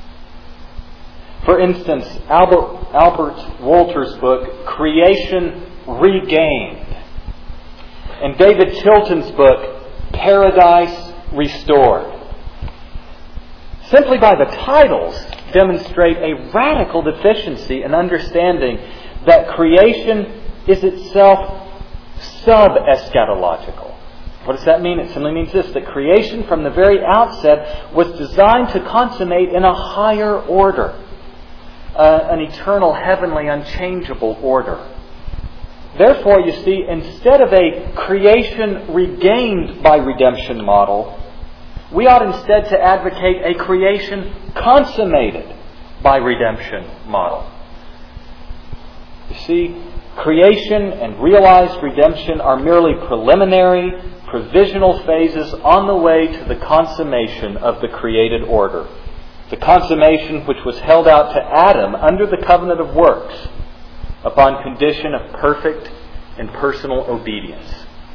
For instance, Albert, Albert Wolter's book, Creation Regained, and David Chilton's book, Paradise Restored, simply by the titles demonstrate a radical deficiency in understanding that creation is itself sub-eschatological. What does that mean? It simply means this, that creation from the very outset was designed to consummate in a higher order, uh, an eternal, heavenly, unchangeable order. Therefore, you see, instead of a creation regained by redemption model, we ought instead to advocate a creation consummated by redemption model. You see, creation and realized redemption are merely preliminary, provisional phases on the way to the consummation of the created order. The consummation which was held out to Adam under the covenant of works upon condition of perfect and personal obedience.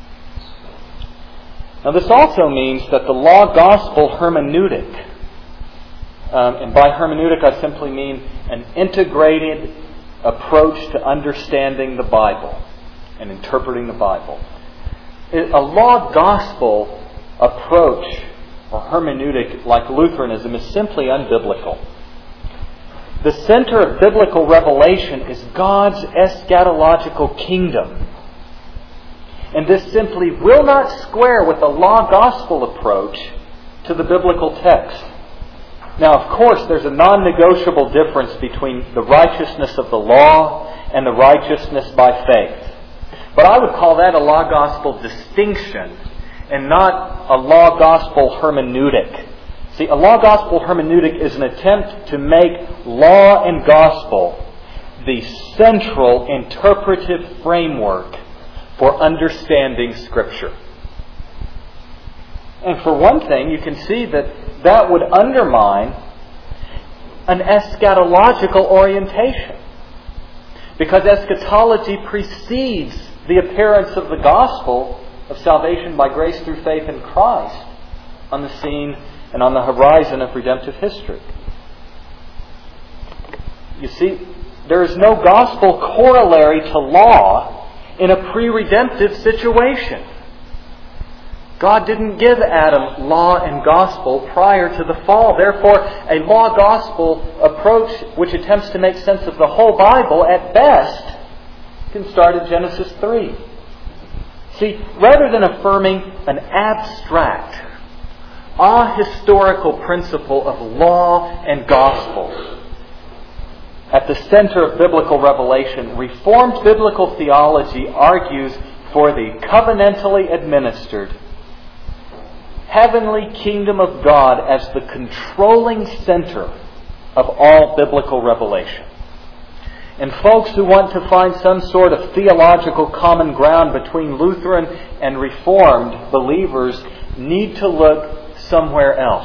Now, this also means that the law-gospel hermeneutic, um, and by hermeneutic I simply mean an integrated approach to understanding the Bible and interpreting the Bible. A law-gospel approach or hermeneutic like Lutheranism is simply unbiblical. The center of biblical revelation is God's eschatological kingdom. And this simply will not square with the law-gospel approach to the biblical text. Now, of course, there's a non-negotiable difference between the righteousness of the law and the righteousness by faith. But I would call that a law-gospel distinction and not a law-gospel hermeneutic. See, a law-gospel hermeneutic is an attempt to make law and gospel the central interpretive framework for understanding Scripture. And for one thing, you can see that that would undermine an eschatological orientation, because eschatology precedes the appearance of the gospel of salvation by grace through faith in Christ on the scene and on the horizon of redemptive history. You see, there is no gospel corollary to law in a pre-redemptive situation. God didn't give Adam law and gospel prior to the fall. Therefore, a law-gospel approach which attempts to make sense of the whole Bible, at best, can start at Genesis three. See, rather than affirming an abstract, ahistorical principle of law and gospel at the center of biblical revelation, Reformed biblical theology argues for the covenantally administered heavenly kingdom of God as the controlling center of all biblical revelation. And folks who want to find some sort of theological common ground between Lutheran and Reformed believers need to look somewhere else.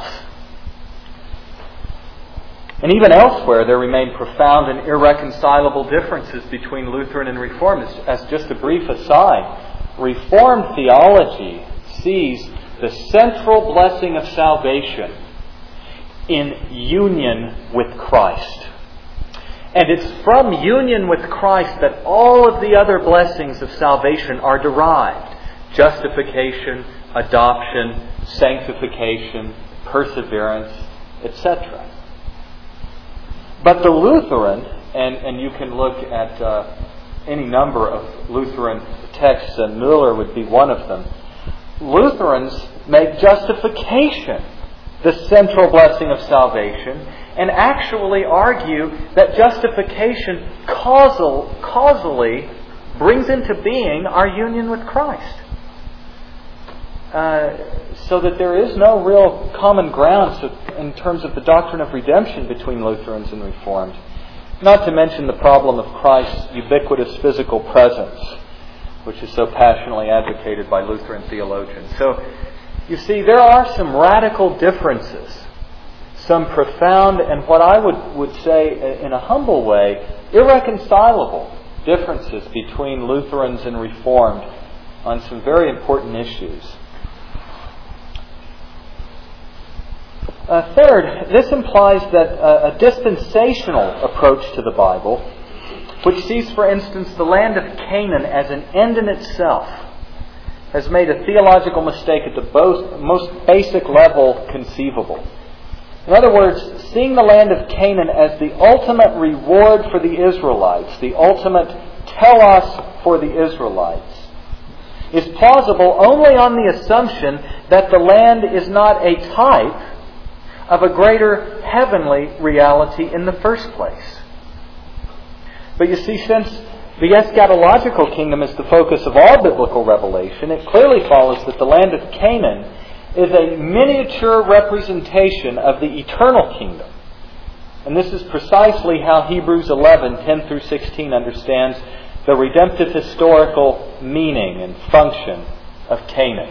And even elsewhere, there remain profound and irreconcilable differences between Lutheran and Reformed. As just a brief aside, Reformed theology sees the central blessing of salvation in union with Christ. And it's from union with Christ that all of the other blessings of salvation are derived. Justification, adoption, sanctification, perseverance, et cetera. But the Lutheran, and, and you can look at uh, any number of Lutheran texts, and Mueller would be one of them, Lutherans make justification the central blessing of salvation and actually argue that justification causal, causally brings into being our union with Christ. Uh, so that there is no real common ground in terms of the doctrine of redemption between Lutherans and Reformed. Not to mention the problem of Christ's ubiquitous physical presence, which is so passionately advocated by Lutheran theologians. So, you see, there are some radical differences, some profound and what I would, would say in a humble way, irreconcilable differences between Lutherans and Reformed on some very important issues. Uh, third, this implies that uh, a dispensational approach to the Bible, which sees, for instance, the land of Canaan as an end in itself, has made a theological mistake at the most basic level conceivable. In other words, seeing the land of Canaan as the ultimate reward for the Israelites, the ultimate telos for the Israelites, is plausible only on the assumption that the land is not a type of a greater heavenly reality in the first place. But you see, since the eschatological kingdom is the focus of all biblical revelation, it clearly follows that the land of Canaan is a miniature representation of the eternal kingdom. And this is precisely how Hebrews eleven, ten through sixteen understands the redemptive historical meaning and function of Canaan.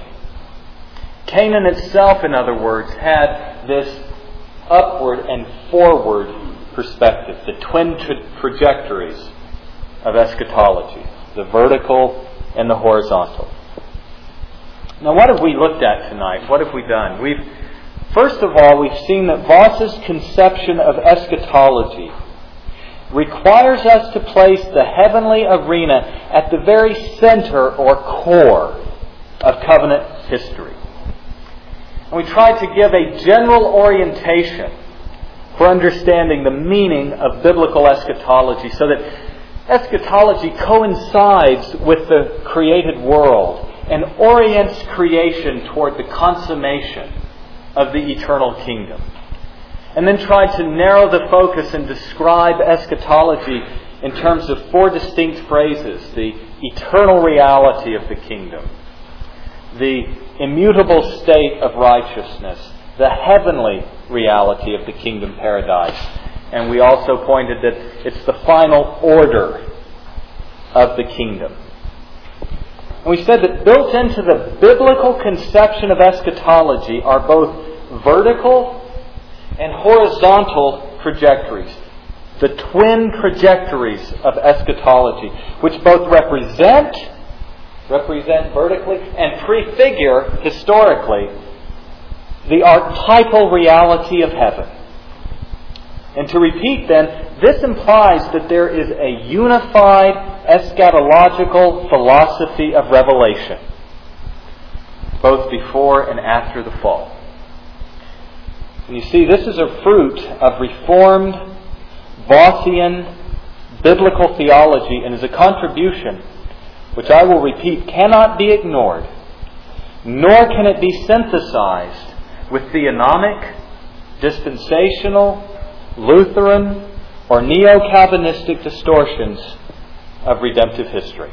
Canaan itself, in other words, had this upward and forward perspective, the twin tra- trajectories of eschatology, the vertical and the horizontal. Now, what have we looked at tonight? What have we done? We've, first of all, we've seen that Voss's conception of eschatology requires us to place the heavenly arena at the very center or core of covenant history. And we tried to give a general orientation for understanding the meaning of biblical eschatology so that eschatology coincides with the created world and orients creation toward the consummation of the eternal kingdom. And then tried to narrow the focus and describe eschatology in terms of four distinct phrases: the eternal reality of the kingdom, the immutable state of righteousness, the heavenly reality of the kingdom paradise. And we also pointed that it's the final order of the kingdom. And we said that built into the biblical conception of eschatology are both vertical and horizontal trajectories, the twin trajectories of eschatology, which both represent represent vertically, and prefigure, historically, the archetypal reality of heaven. And to repeat then, this implies that there is a unified eschatological philosophy of revelation, both before and after the fall. And you see, this is a fruit of Reformed, Vossian, biblical theology, and is a contribution which, I will repeat, cannot be ignored, nor can it be synthesized with theonomic, dispensational, Lutheran, or neo-Calvinistic distortions of redemptive history.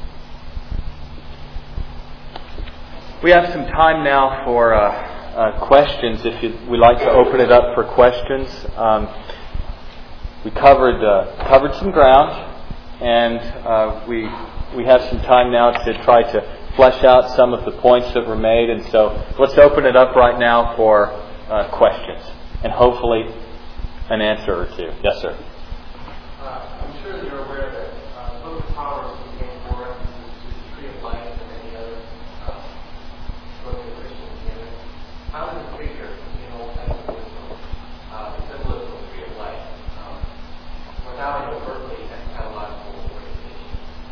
We have some time now for uh, uh, questions. If you, we'd like to open it up for questions. Um, we covered uh, covered some ground, and uh, we we have some time now to try to flesh out some of the points that were made. And so let's open it up right now for uh, questions, and hopefully an answer or two. Yes, sir. Uh, I'm sure you're aware that uh, both powers became more references to the tree of life than any other uh, book of Christian canon. How does it figure in Old Testament wisdom, uh, the symbolism of the tree of life, um, without an overtly eschatological orientation?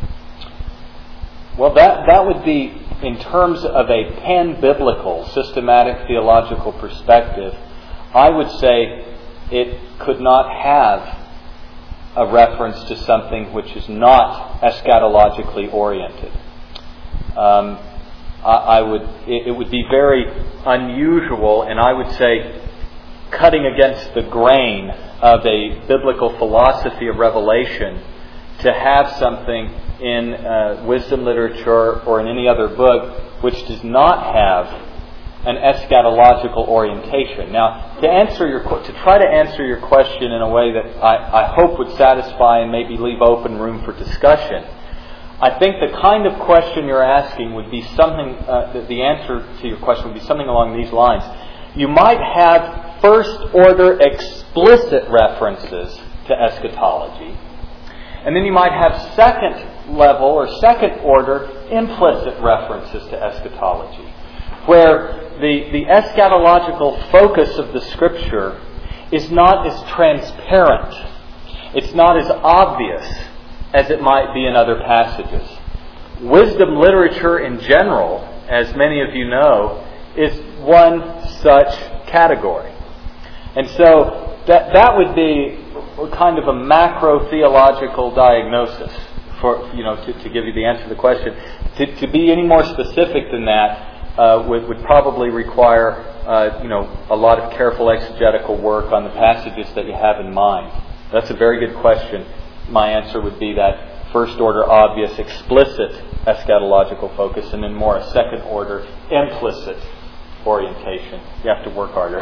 Well, that, that would be in terms of a pan-biblical, systematic theological perspective. I would say it could not have a reference to something which is not eschatologically oriented. Um, I, I would. It, it would be very unusual, and I would say cutting against the grain of a biblical philosophy of revelation to have something in uh, wisdom literature or in any other book which does not have an eschatological orientation. Now, to answer your to try to answer your question in a way that I, I hope would satisfy and maybe leave open room for discussion, I think the kind of question you're asking would be something. Uh, the, the answer to your question would be something along these lines. You might have first order explicit references to eschatology, and then you might have second level or second order implicit references to eschatology, where the, the eschatological focus of the Scripture is not as transparent, it's not as obvious as it might be in other passages. Wisdom literature in general, as many of you know, is one such category. And so that, that would be kind of a macro-theological diagnosis for, you know, to, to give you the answer to the question. To, to be any more specific than that, Uh, would, would probably require, uh, you know, a lot of careful exegetical work on the passages that you have in mind. That's a very good question. My answer would be that first order, obvious, explicit eschatological focus, and then more a second order, implicit orientation. You have to work harder.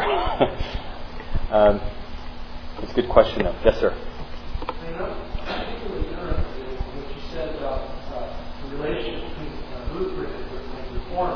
um, it's a good question, though. Yes, sir. You know, I think it was interesting what you said about uh, the relation between uh, Lutheran and Reform.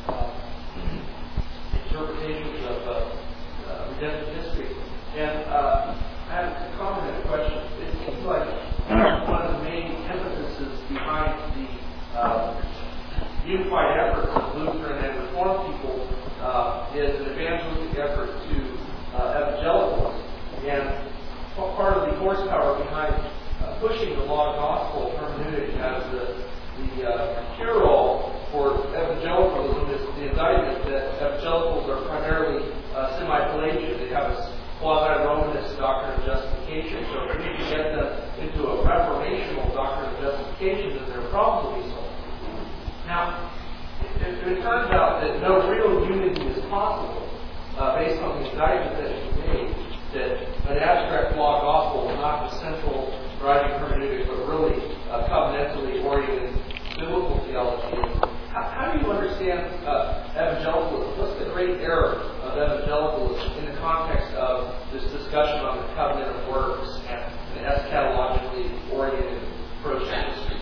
Interpretations of uh, uh, redemptive history. And uh, I have a comment and a question. It seems like one of the main emphases behind the uh, unified efforts of Lutheran and Reformed people uh, is an evangelistic effort to uh, evangelicals. And part of the horsepower behind uh, pushing the law gospel hermeneutic as the, the uh, cure-all for evangelicalism is the indictment that evangelicals are primarily uh, semi-Pelagian. They have a quasi-Romanist doctrine of justification. So if we can get them into a reformational doctrine of justification, then their problems will be solved. Now, it, it turns out that no real unity is possible uh, based on the indictment that you made, that an abstract law gospel is not the central driving hermeneutic, but really uh, covenantally oriented biblical theology. How, how do you understand uh, evangelicalism? What's the great error of evangelicalism in the context of this discussion on the covenant of works and an eschatologically oriented approach to history?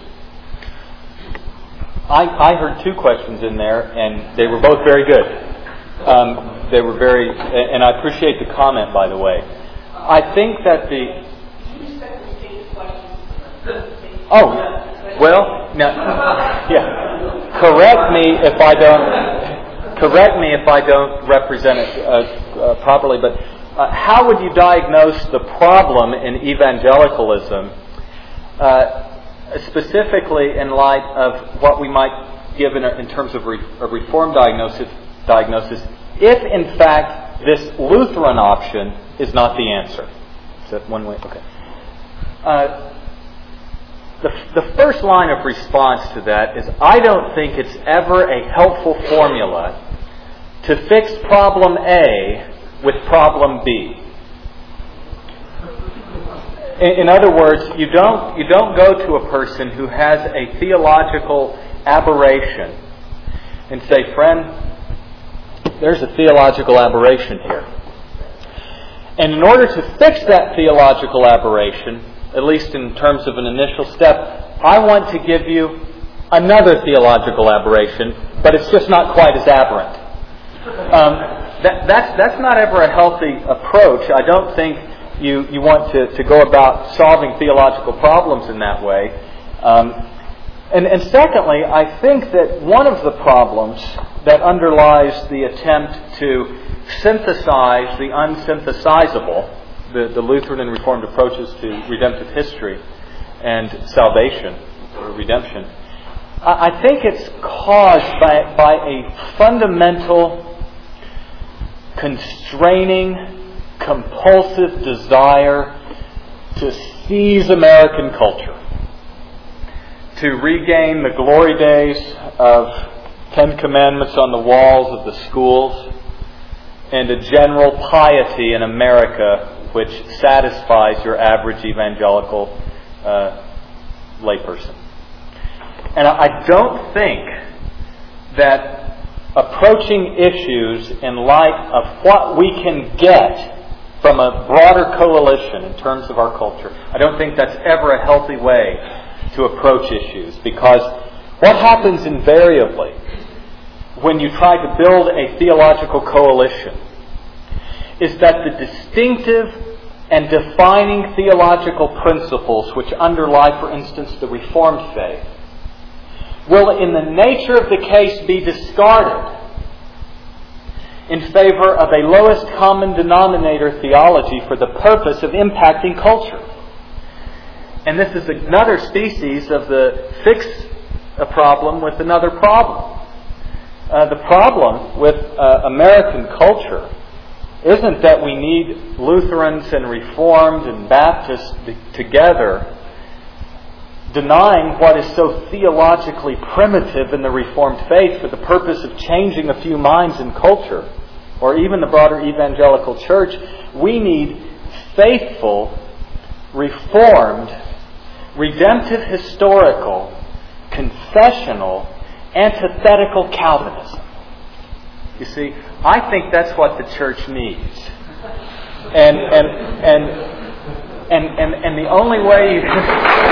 I, I heard two questions in there, and they were both very good. Um, they were very, and I appreciate the comment, by the way. I think that the... Oh, well, now, yeah. correct me if I don't correct me if I don't represent it uh, uh, properly, but uh, how would you diagnose the problem in evangelicalism, uh, specifically in light of what we might give in, a, in terms of re, a reform diagnosis, diagnosis, if in fact this Lutheran option is not the answer? Is that one way? Okay. Uh, The, the first line of response to that is, I don't think it's ever a helpful formula to fix problem A with problem B. In, in other words, you don't, you don't go to a person who has a theological aberration and say, friend, there's a theological aberration here. And in order to fix that theological aberration, at least in terms of an initial step, I want to give you another theological aberration, but it's just not quite as aberrant. Um, that, that's, that's not ever a healthy approach. I don't think you, you want to, to go about solving theological problems in that way. Um, and, and secondly, I think that one of the problems that underlies the attempt to synthesize the unsynthesizable, The, the Lutheran and Reformed approaches to redemptive history and salvation, or redemption, I, I think it's caused by, by a fundamental, constraining, compulsive desire to seize American culture, to regain the glory days of Ten Commandments on the walls of the schools, and a general piety in America which satisfies your average evangelical uh, layperson. And I don't think that approaching issues in light of what we can get from a broader coalition in terms of our culture, I don't think that's ever a healthy way to approach issues, because what happens invariably when you try to build a theological coalition is that the distinctive and defining theological principles which underlie, for instance, the Reformed faith, will in the nature of the case be discarded in favor of a lowest common denominator theology for the purpose of impacting culture. And this is another species of the fix a problem with another problem. Uh, the problem with uh, American culture isn't that we need Lutherans and Reformed and Baptists together denying what is so theologically primitive in the Reformed faith for the purpose of changing a few minds in culture, or even the broader evangelical church. We need faithful, Reformed, redemptive historical, confessional, antithetical Calvinism. You see, I think that's what the church needs. And and and and and, and the only way you can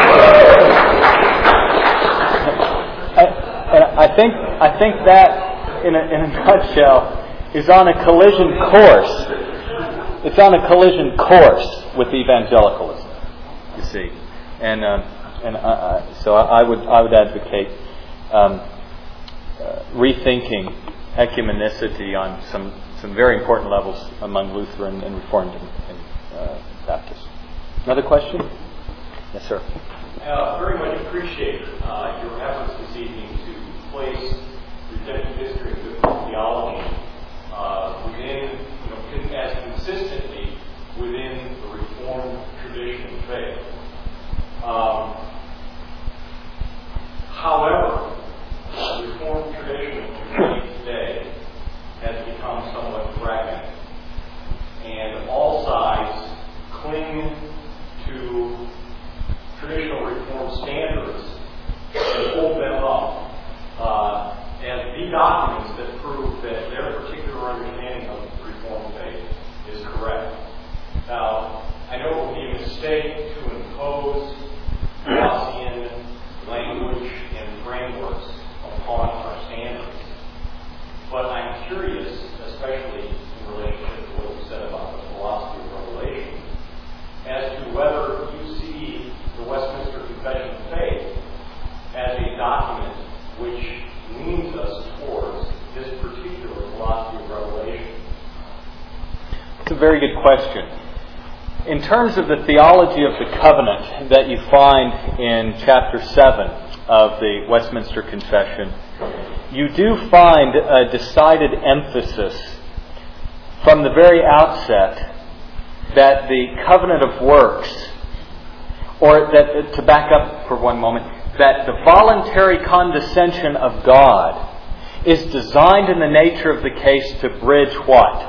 I, I think I think that in a, in a nutshell is on a collision course. It's on a collision course with evangelicalism. You see, and um, and I, I, so I, I would I would advocate um, uh, rethinking ecumenicity on some, some very important levels among Lutheran and Reformed and, and uh, Baptists. Another question? Yes, sir. I very much appreciate uh, your efforts this evening to place redemptive history and biblical theology uh, within, you know, as consistently within the Reformed tradition and faith. Um, however, the Reformed tradition today has become somewhat fragmented, and all sides cling to traditional Reformed standards and hold them up uh, as the documents that prove that their particular understanding of the Reformed faith is correct. Now, I know it would be a mistake to impose Gaussian language and frameworks upon our standards. But I'm curious, especially in relationship to what you said about the philosophy of revelation, as to whether you see the Westminster Confession of Faith as a document which very good question. In terms of the theology of the covenant that you find in chapter seven of the Westminster Confession, you do find a decided emphasis from the very outset that the covenant of works, or that, to back up for one moment, that the voluntary condescension of God is designed in the nature of the case to bridge what?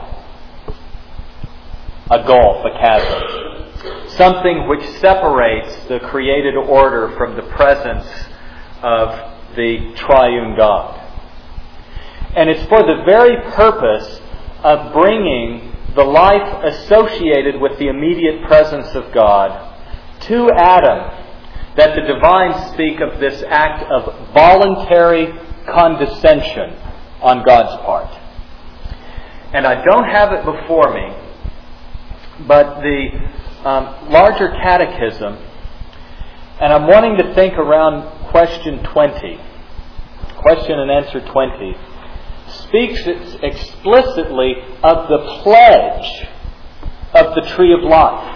A gulf, a chasm. Something which separates the created order from the presence of the triune God. And it's for the very purpose of bringing the life associated with the immediate presence of God to Adam that the divines speak of this act of voluntary condescension on God's part. And I don't have it before me, but the um, larger catechism, and I'm wanting to think around question twenty, question and answer twenty, speaks explicitly of the pledge of the tree of life.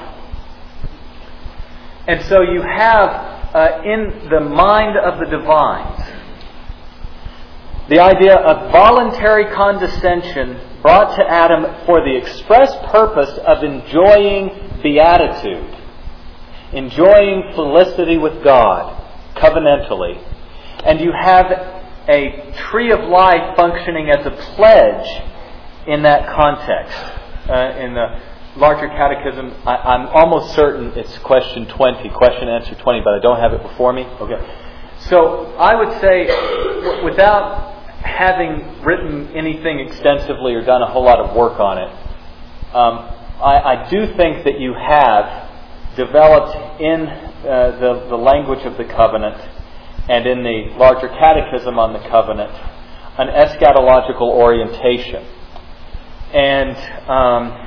And so you have uh, in the mind of the divines the idea of voluntary condescension brought to Adam for the express purpose of enjoying beatitude, enjoying felicity with God covenantally. And you have a tree of life functioning as a pledge in that context. Uh, in the larger catechism, I, I'm almost certain it's question twenty, question answer twenty, but I don't have it before me. Okay. So I would say, w- without having written anything extensively or done a whole lot of work on it, um, I, I do think that you have developed in uh, the, the language of the covenant and in the larger catechism on the covenant an eschatological orientation. And um,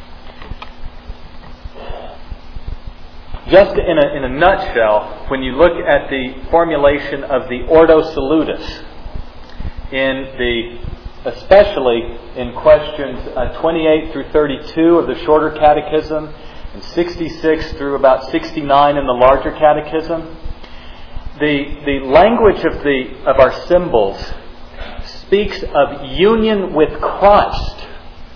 just in a, in a nutshell, when you look at the formulation of the Ordo Salutis, in the, especially in questions uh, twenty-eight through thirty-two of the shorter catechism, and sixty-six through about sixty-nine in the larger catechism, the the language of the of our symbols speaks of union with Christ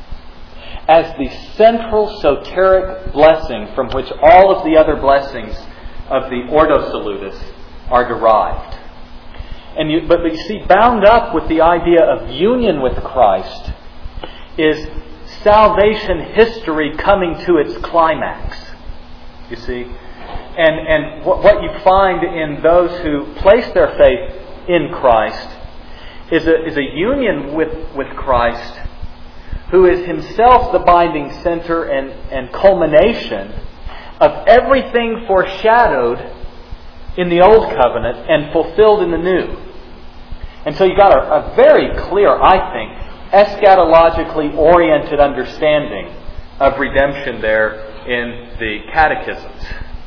as the central soteric blessing from which all of the other blessings of the Ordo Salutis are derived. And you, but you see, bound up with the idea of union with Christ is salvation history coming to its climax. You see? And and what, what you find in those who place their faith in Christ is a, is a union with, with Christ, who is himself the binding center and, and culmination of everything foreshadowed in the Old Covenant and fulfilled in the New. And so you've got a, a very clear, I think, eschatologically oriented understanding of redemption there in the catechisms.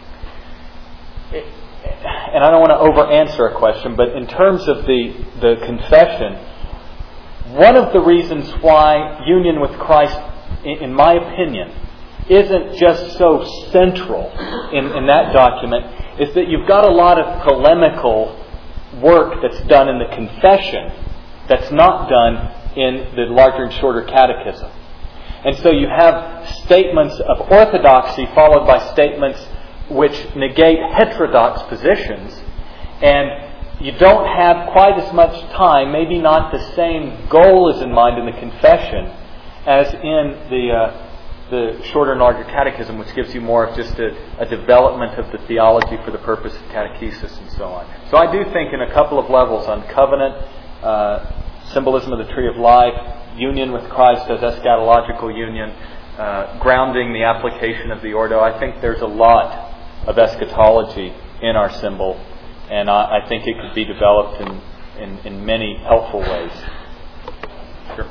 It, and I don't want to over-answer a question, but in terms of the, the confession, one of the reasons why union with Christ, in, in my opinion, isn't just so central in, in that document is that you've got a lot of polemical work that's done in the confession that's not done in the larger and shorter catechism. And so you have statements of orthodoxy followed by statements which negate heterodox positions, and you don't have quite as much time, maybe not the same goal is in mind in the confession as in the uh, the shorter and larger catechism, which gives you more of just a, a development of the theology for the purpose of catechesis and so on. So I do think in a couple of levels on covenant, uh, symbolism of the tree of life, union with Christ as eschatological union, uh, grounding the application of the Ordo, I think there's a lot of eschatology in our symbol, and I, I think it could be developed in, in, in many helpful ways. Sure.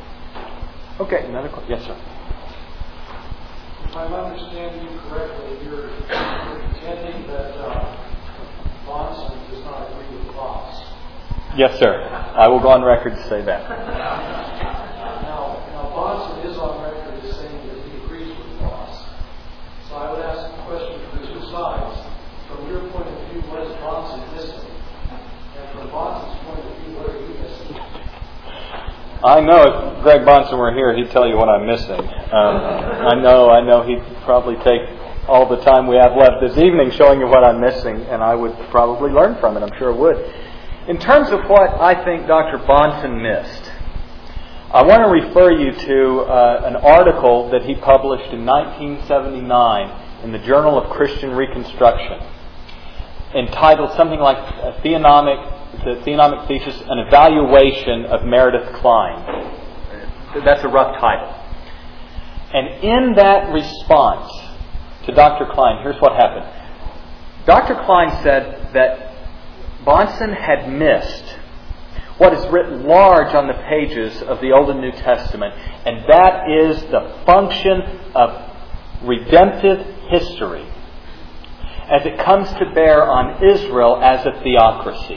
Okay, another question? Yes, sir. If I'm understanding you correctly, you're, you're contending that uh, Bahnsen does not agree with Voss. Yes, sir. I will go on record to say that. Now, now Bahnsen is on record as saying that he agrees I know if Greg Bahnsen were here, he'd tell you what I'm missing. Um, I know, I know he'd probably take all the time we have left this evening showing you what I'm missing, and I would probably learn from it, I'm sure would. In terms of what I think Doctor Bahnsen missed, I want to refer you to uh, an article that he published in nineteen seventy-nine in the Journal of Christian Reconstruction, entitled something like a Theonomic, the Theonomic Thesis, an Evaluation of Meredith Kline. That's a rough title. And in that response to Doctor Kline, here's what happened. Doctor Kline said that Bahnsen had missed what is written large on the pages of the Old and New Testament, and that is the function of redemptive history as it comes to bear on Israel as a theocracy.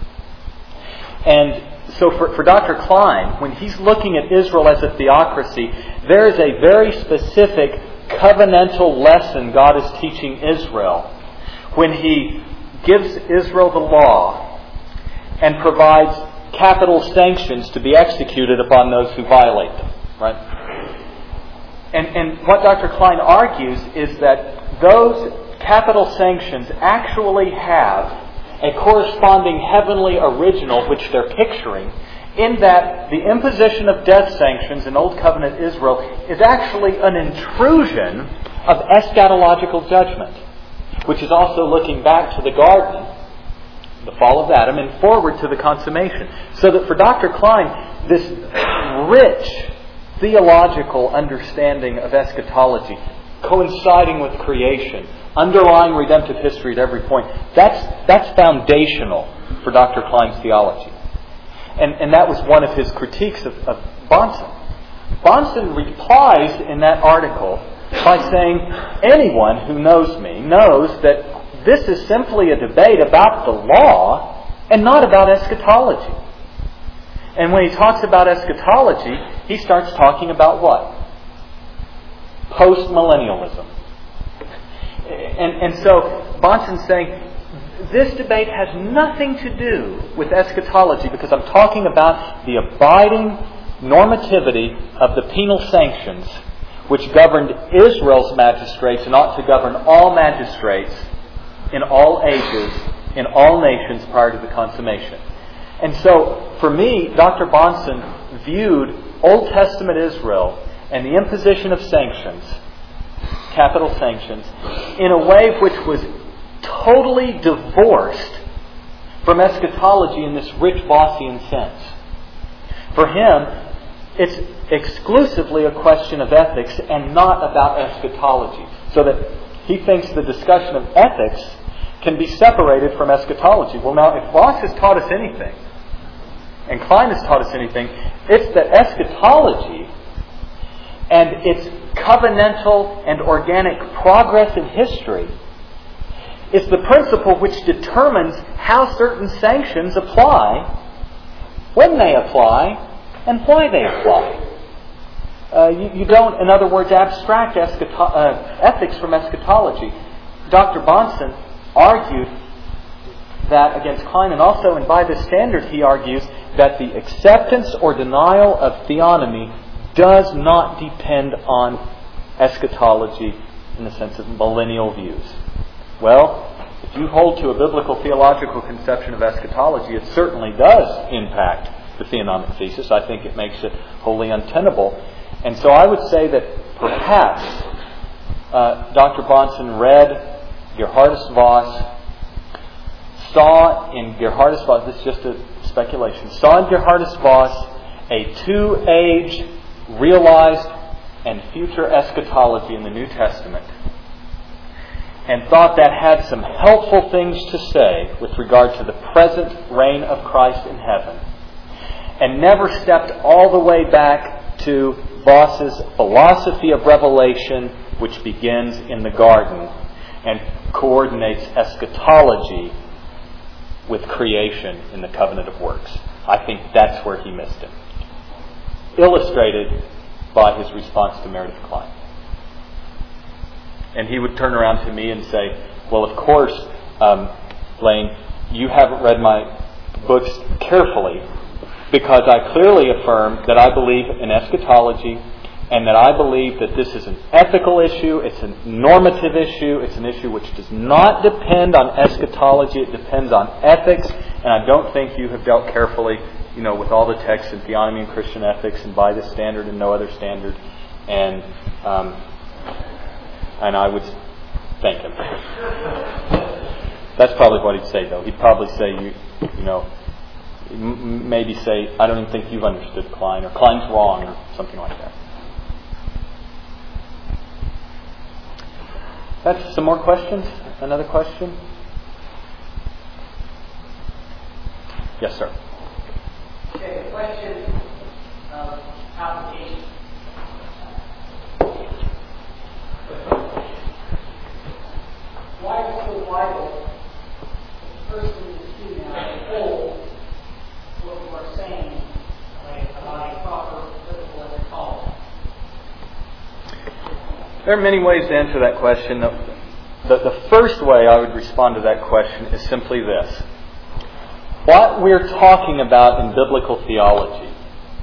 And so for, for Doctor Kline, when he's looking at Israel as a theocracy, there is a very specific covenantal lesson God is teaching Israel when He gives Israel the law and provides capital sanctions to be executed upon those who violate them. Right? And, and what Doctor Kline argues is that those capital sanctions actually have a corresponding heavenly original which they're picturing, in that the imposition of death sanctions in Old Covenant Israel is actually an intrusion of eschatological judgment, which is also looking back to the garden, the fall of Adam, and forward to the consummation. So that for Doctor Kline, this rich theological understanding of eschatology, coinciding with creation, underlying redemptive history at every point, that's that's foundational for Doctor Kline's theology. And, and that was one of his critiques of, of Bahnsen. Bahnsen replies in that article by saying, anyone who knows me knows that this is simply a debate about the law and not about eschatology. And when he talks about eschatology, he starts talking about what? Post-millennialism. And, and so Bahnsen's saying, this debate has nothing to do with eschatology because I'm talking about the abiding normativity of the penal sanctions which governed Israel's magistrates and ought to govern all magistrates in all ages, in all nations prior to the consummation. And so, for me, Doctor Bahnsen viewed Old Testament Israel and the imposition of sanctions, capital sanctions, in a way which was totally divorced from eschatology in this rich Vossian sense. For him, it's exclusively a question of ethics and not about eschatology. So that he thinks the discussion of ethics can be separated from eschatology. Well, now, if Voss has taught us anything, and Kline has taught us anything, it's that eschatology and its covenantal and organic progress in history is the principle which determines how certain sanctions apply, when they apply, and why they apply. Uh, you, you don't, in other words, abstract eschato- uh, ethics from eschatology. Doctor Bahnsen argued that against Kline, and also, and by this standard, he argues that the acceptance or denial of theonomy does not depend on eschatology in the sense of millennial views. Well, if you hold to a biblical theological conception of eschatology, it certainly does impact the theonomic thesis. I think it makes it wholly untenable. And so I would say that perhaps uh, Doctor Bahnsen read Gerhardus Voss, saw in Gerhardus Voss, this is just a speculation, saw in Gerhardus Voss a two-age realized and future eschatology in the New Testament, and thought that had some helpful things to say with regard to the present reign of Christ in heaven, and never stepped all the way back to Voss's philosophy of revelation, which begins in the garden and coordinates eschatology with creation in the covenant of works. I think that's where he missed it. Illustrated by his response to Meredith Kline. And he would turn around to me and say, well, of course, um, Blaine, you haven't read my books carefully because I clearly affirm that I believe in eschatology and that I believe that this is an ethical issue, it's a normative issue, it's an issue which does not depend on eschatology, it depends on ethics, and I don't think you have dealt carefully, you know, with all the texts in theonomy and Christian ethics and by this standard and no other standard, and um, and I would thank him. That's probably what he'd say, though. He'd probably say, you, you know, m- maybe say, I don't even think you've understood Klein, or Klein's wrong, or something like that. That's some more questions? Another question? Yes, sir. Okay, the question of application. Why is it so vital the person is to now hold what we're saying like, about a proper biblical eschatology? There are many ways to answer that question. The, the, the first way I would respond to that question is simply this. What we're talking about in biblical theology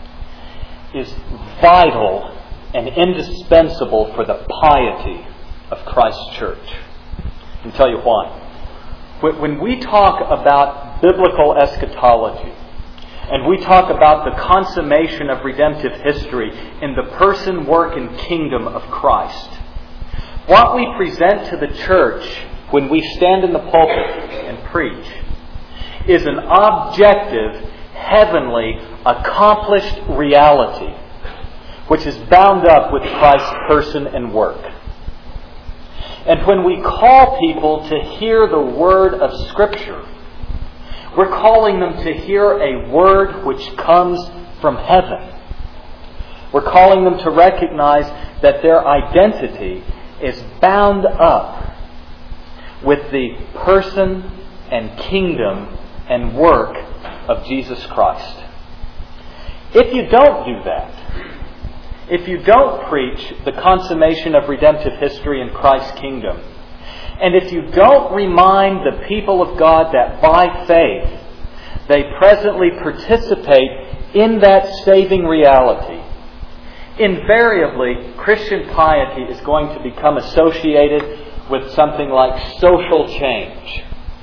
is vital and indispensable for the piety of Christ's church. I'll tell you why. When we talk about biblical eschatology, and we talk about the consummation of redemptive history in the person, work, and kingdom of Christ, what we present to the church when we stand in the pulpit and preach is an objective, heavenly, accomplished reality which is bound up with Christ's person and work. And when we call people to hear the word of Scripture, we're calling them to hear a word which comes from heaven. We're calling them to recognize that their identity is bound up with the person and kingdom and work of Jesus Christ. If you don't do that, if you don't preach the consummation of redemptive history in Christ's kingdom, and if you don't remind the people of God that by faith they presently participate in that saving reality, invariably Christian piety is going to become associated with something like social change,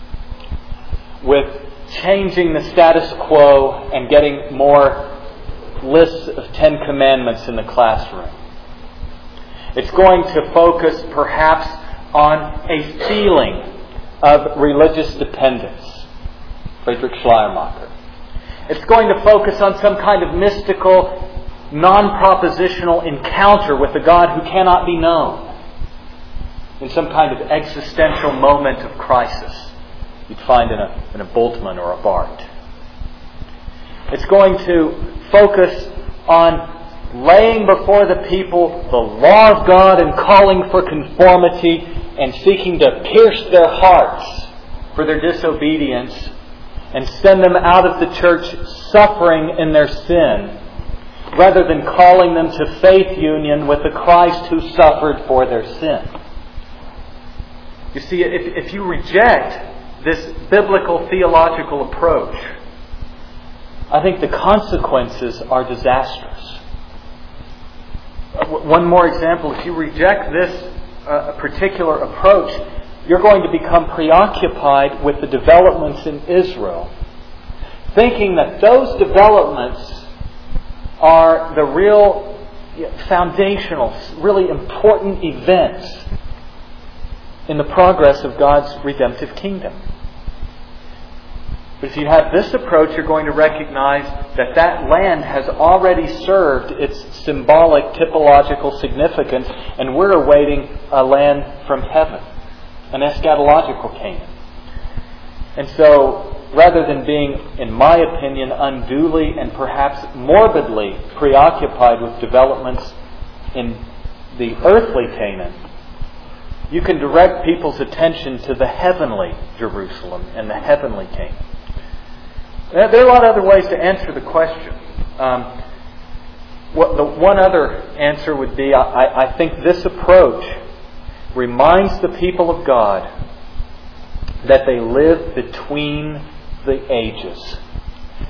with changing the status quo and getting more lists of Ten Commandments in the classroom. It's going to focus perhaps on a feeling of religious dependence. Friedrich Schleiermacher. It's going to focus on some kind of mystical, non-propositional encounter with a God who cannot be known. In some kind of existential moment of crisis you'd find in a, in a Bultmann or a Barth. It's going to focus on laying before the people the law of God and calling for conformity and seeking to pierce their hearts for their disobedience and send them out of the church suffering in their sin, rather than calling them to faith union with the Christ who suffered for their sin. You see, if, if you reject this biblical theological approach, I think the consequences are disastrous. One more example, if you reject this uh, particular approach, you're going to become preoccupied with the developments in Israel, thinking that those developments are the real foundational, really important events in the progress of God's redemptive kingdom. But if you have this approach, you're going to recognize that that land has already served its symbolic, typological significance, and we're awaiting a land from heaven, an eschatological Canaan. And so, rather than being, in my opinion, unduly and perhaps morbidly preoccupied with developments in the earthly Canaan, you can direct people's attention to the heavenly Jerusalem and the heavenly Canaan. There are a lot of other ways to answer the question. Um, what the one other answer would be, I, I think this approach reminds the people of God that they live between the ages.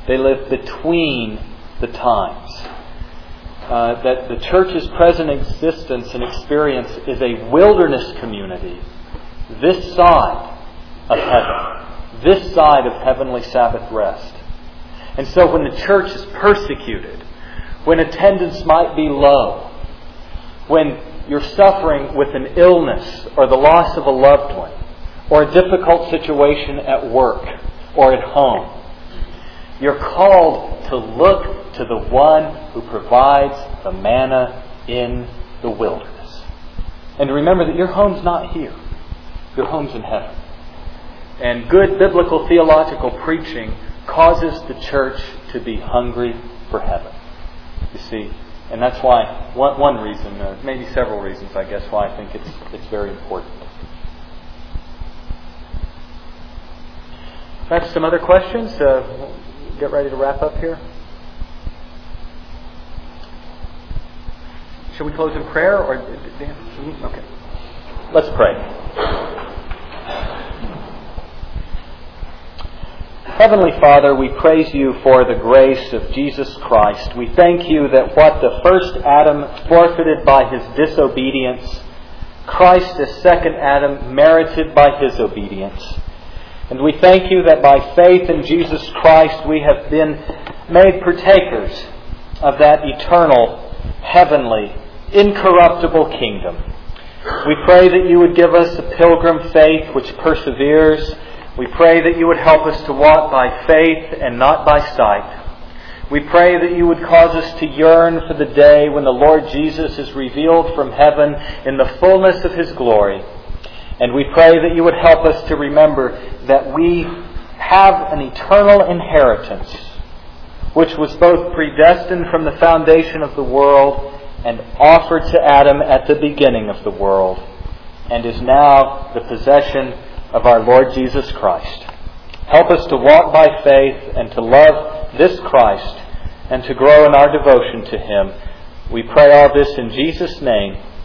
They live between the times. Uh, that the church's present existence and experience is a wilderness community this side of heaven, this side of heavenly Sabbath rest. And so when the church is persecuted, when attendance might be low, when you're suffering with an illness or the loss of a loved one, or a difficult situation at work or at home, you're called to look to the one who provides the manna in the wilderness. And remember that your home's not here. Your home's in heaven. And good biblical theological preaching causes the church to be hungry for heaven. You see, and that's why, one, one reason, or maybe several reasons, I guess, why I think it's it's very important. Perhaps some other questions? Uh, get ready to wrap up here. Shall we close in prayer? Or Dan? Okay. Let's pray. Heavenly Father, we praise you for the grace of Jesus Christ. We thank you that what the first Adam forfeited by his disobedience, Christ, as second Adam, merited by his obedience. And we thank you that by faith in Jesus Christ we have been made partakers of that eternal, heavenly, incorruptible kingdom. We pray that you would give us a pilgrim faith which perseveres. We pray that you would help us to walk by faith and not by sight. We pray that you would cause us to yearn for the day when the Lord Jesus is revealed from heaven in the fullness of His glory. And we pray that you would help us to remember that we have an eternal inheritance, which was both predestined from the foundation of the world and offered to Adam at the beginning of the world, and is now the possession of our Lord Jesus Christ. Help us to walk by faith and to love this Christ and to grow in our devotion to Him. We pray all this in Jesus' name.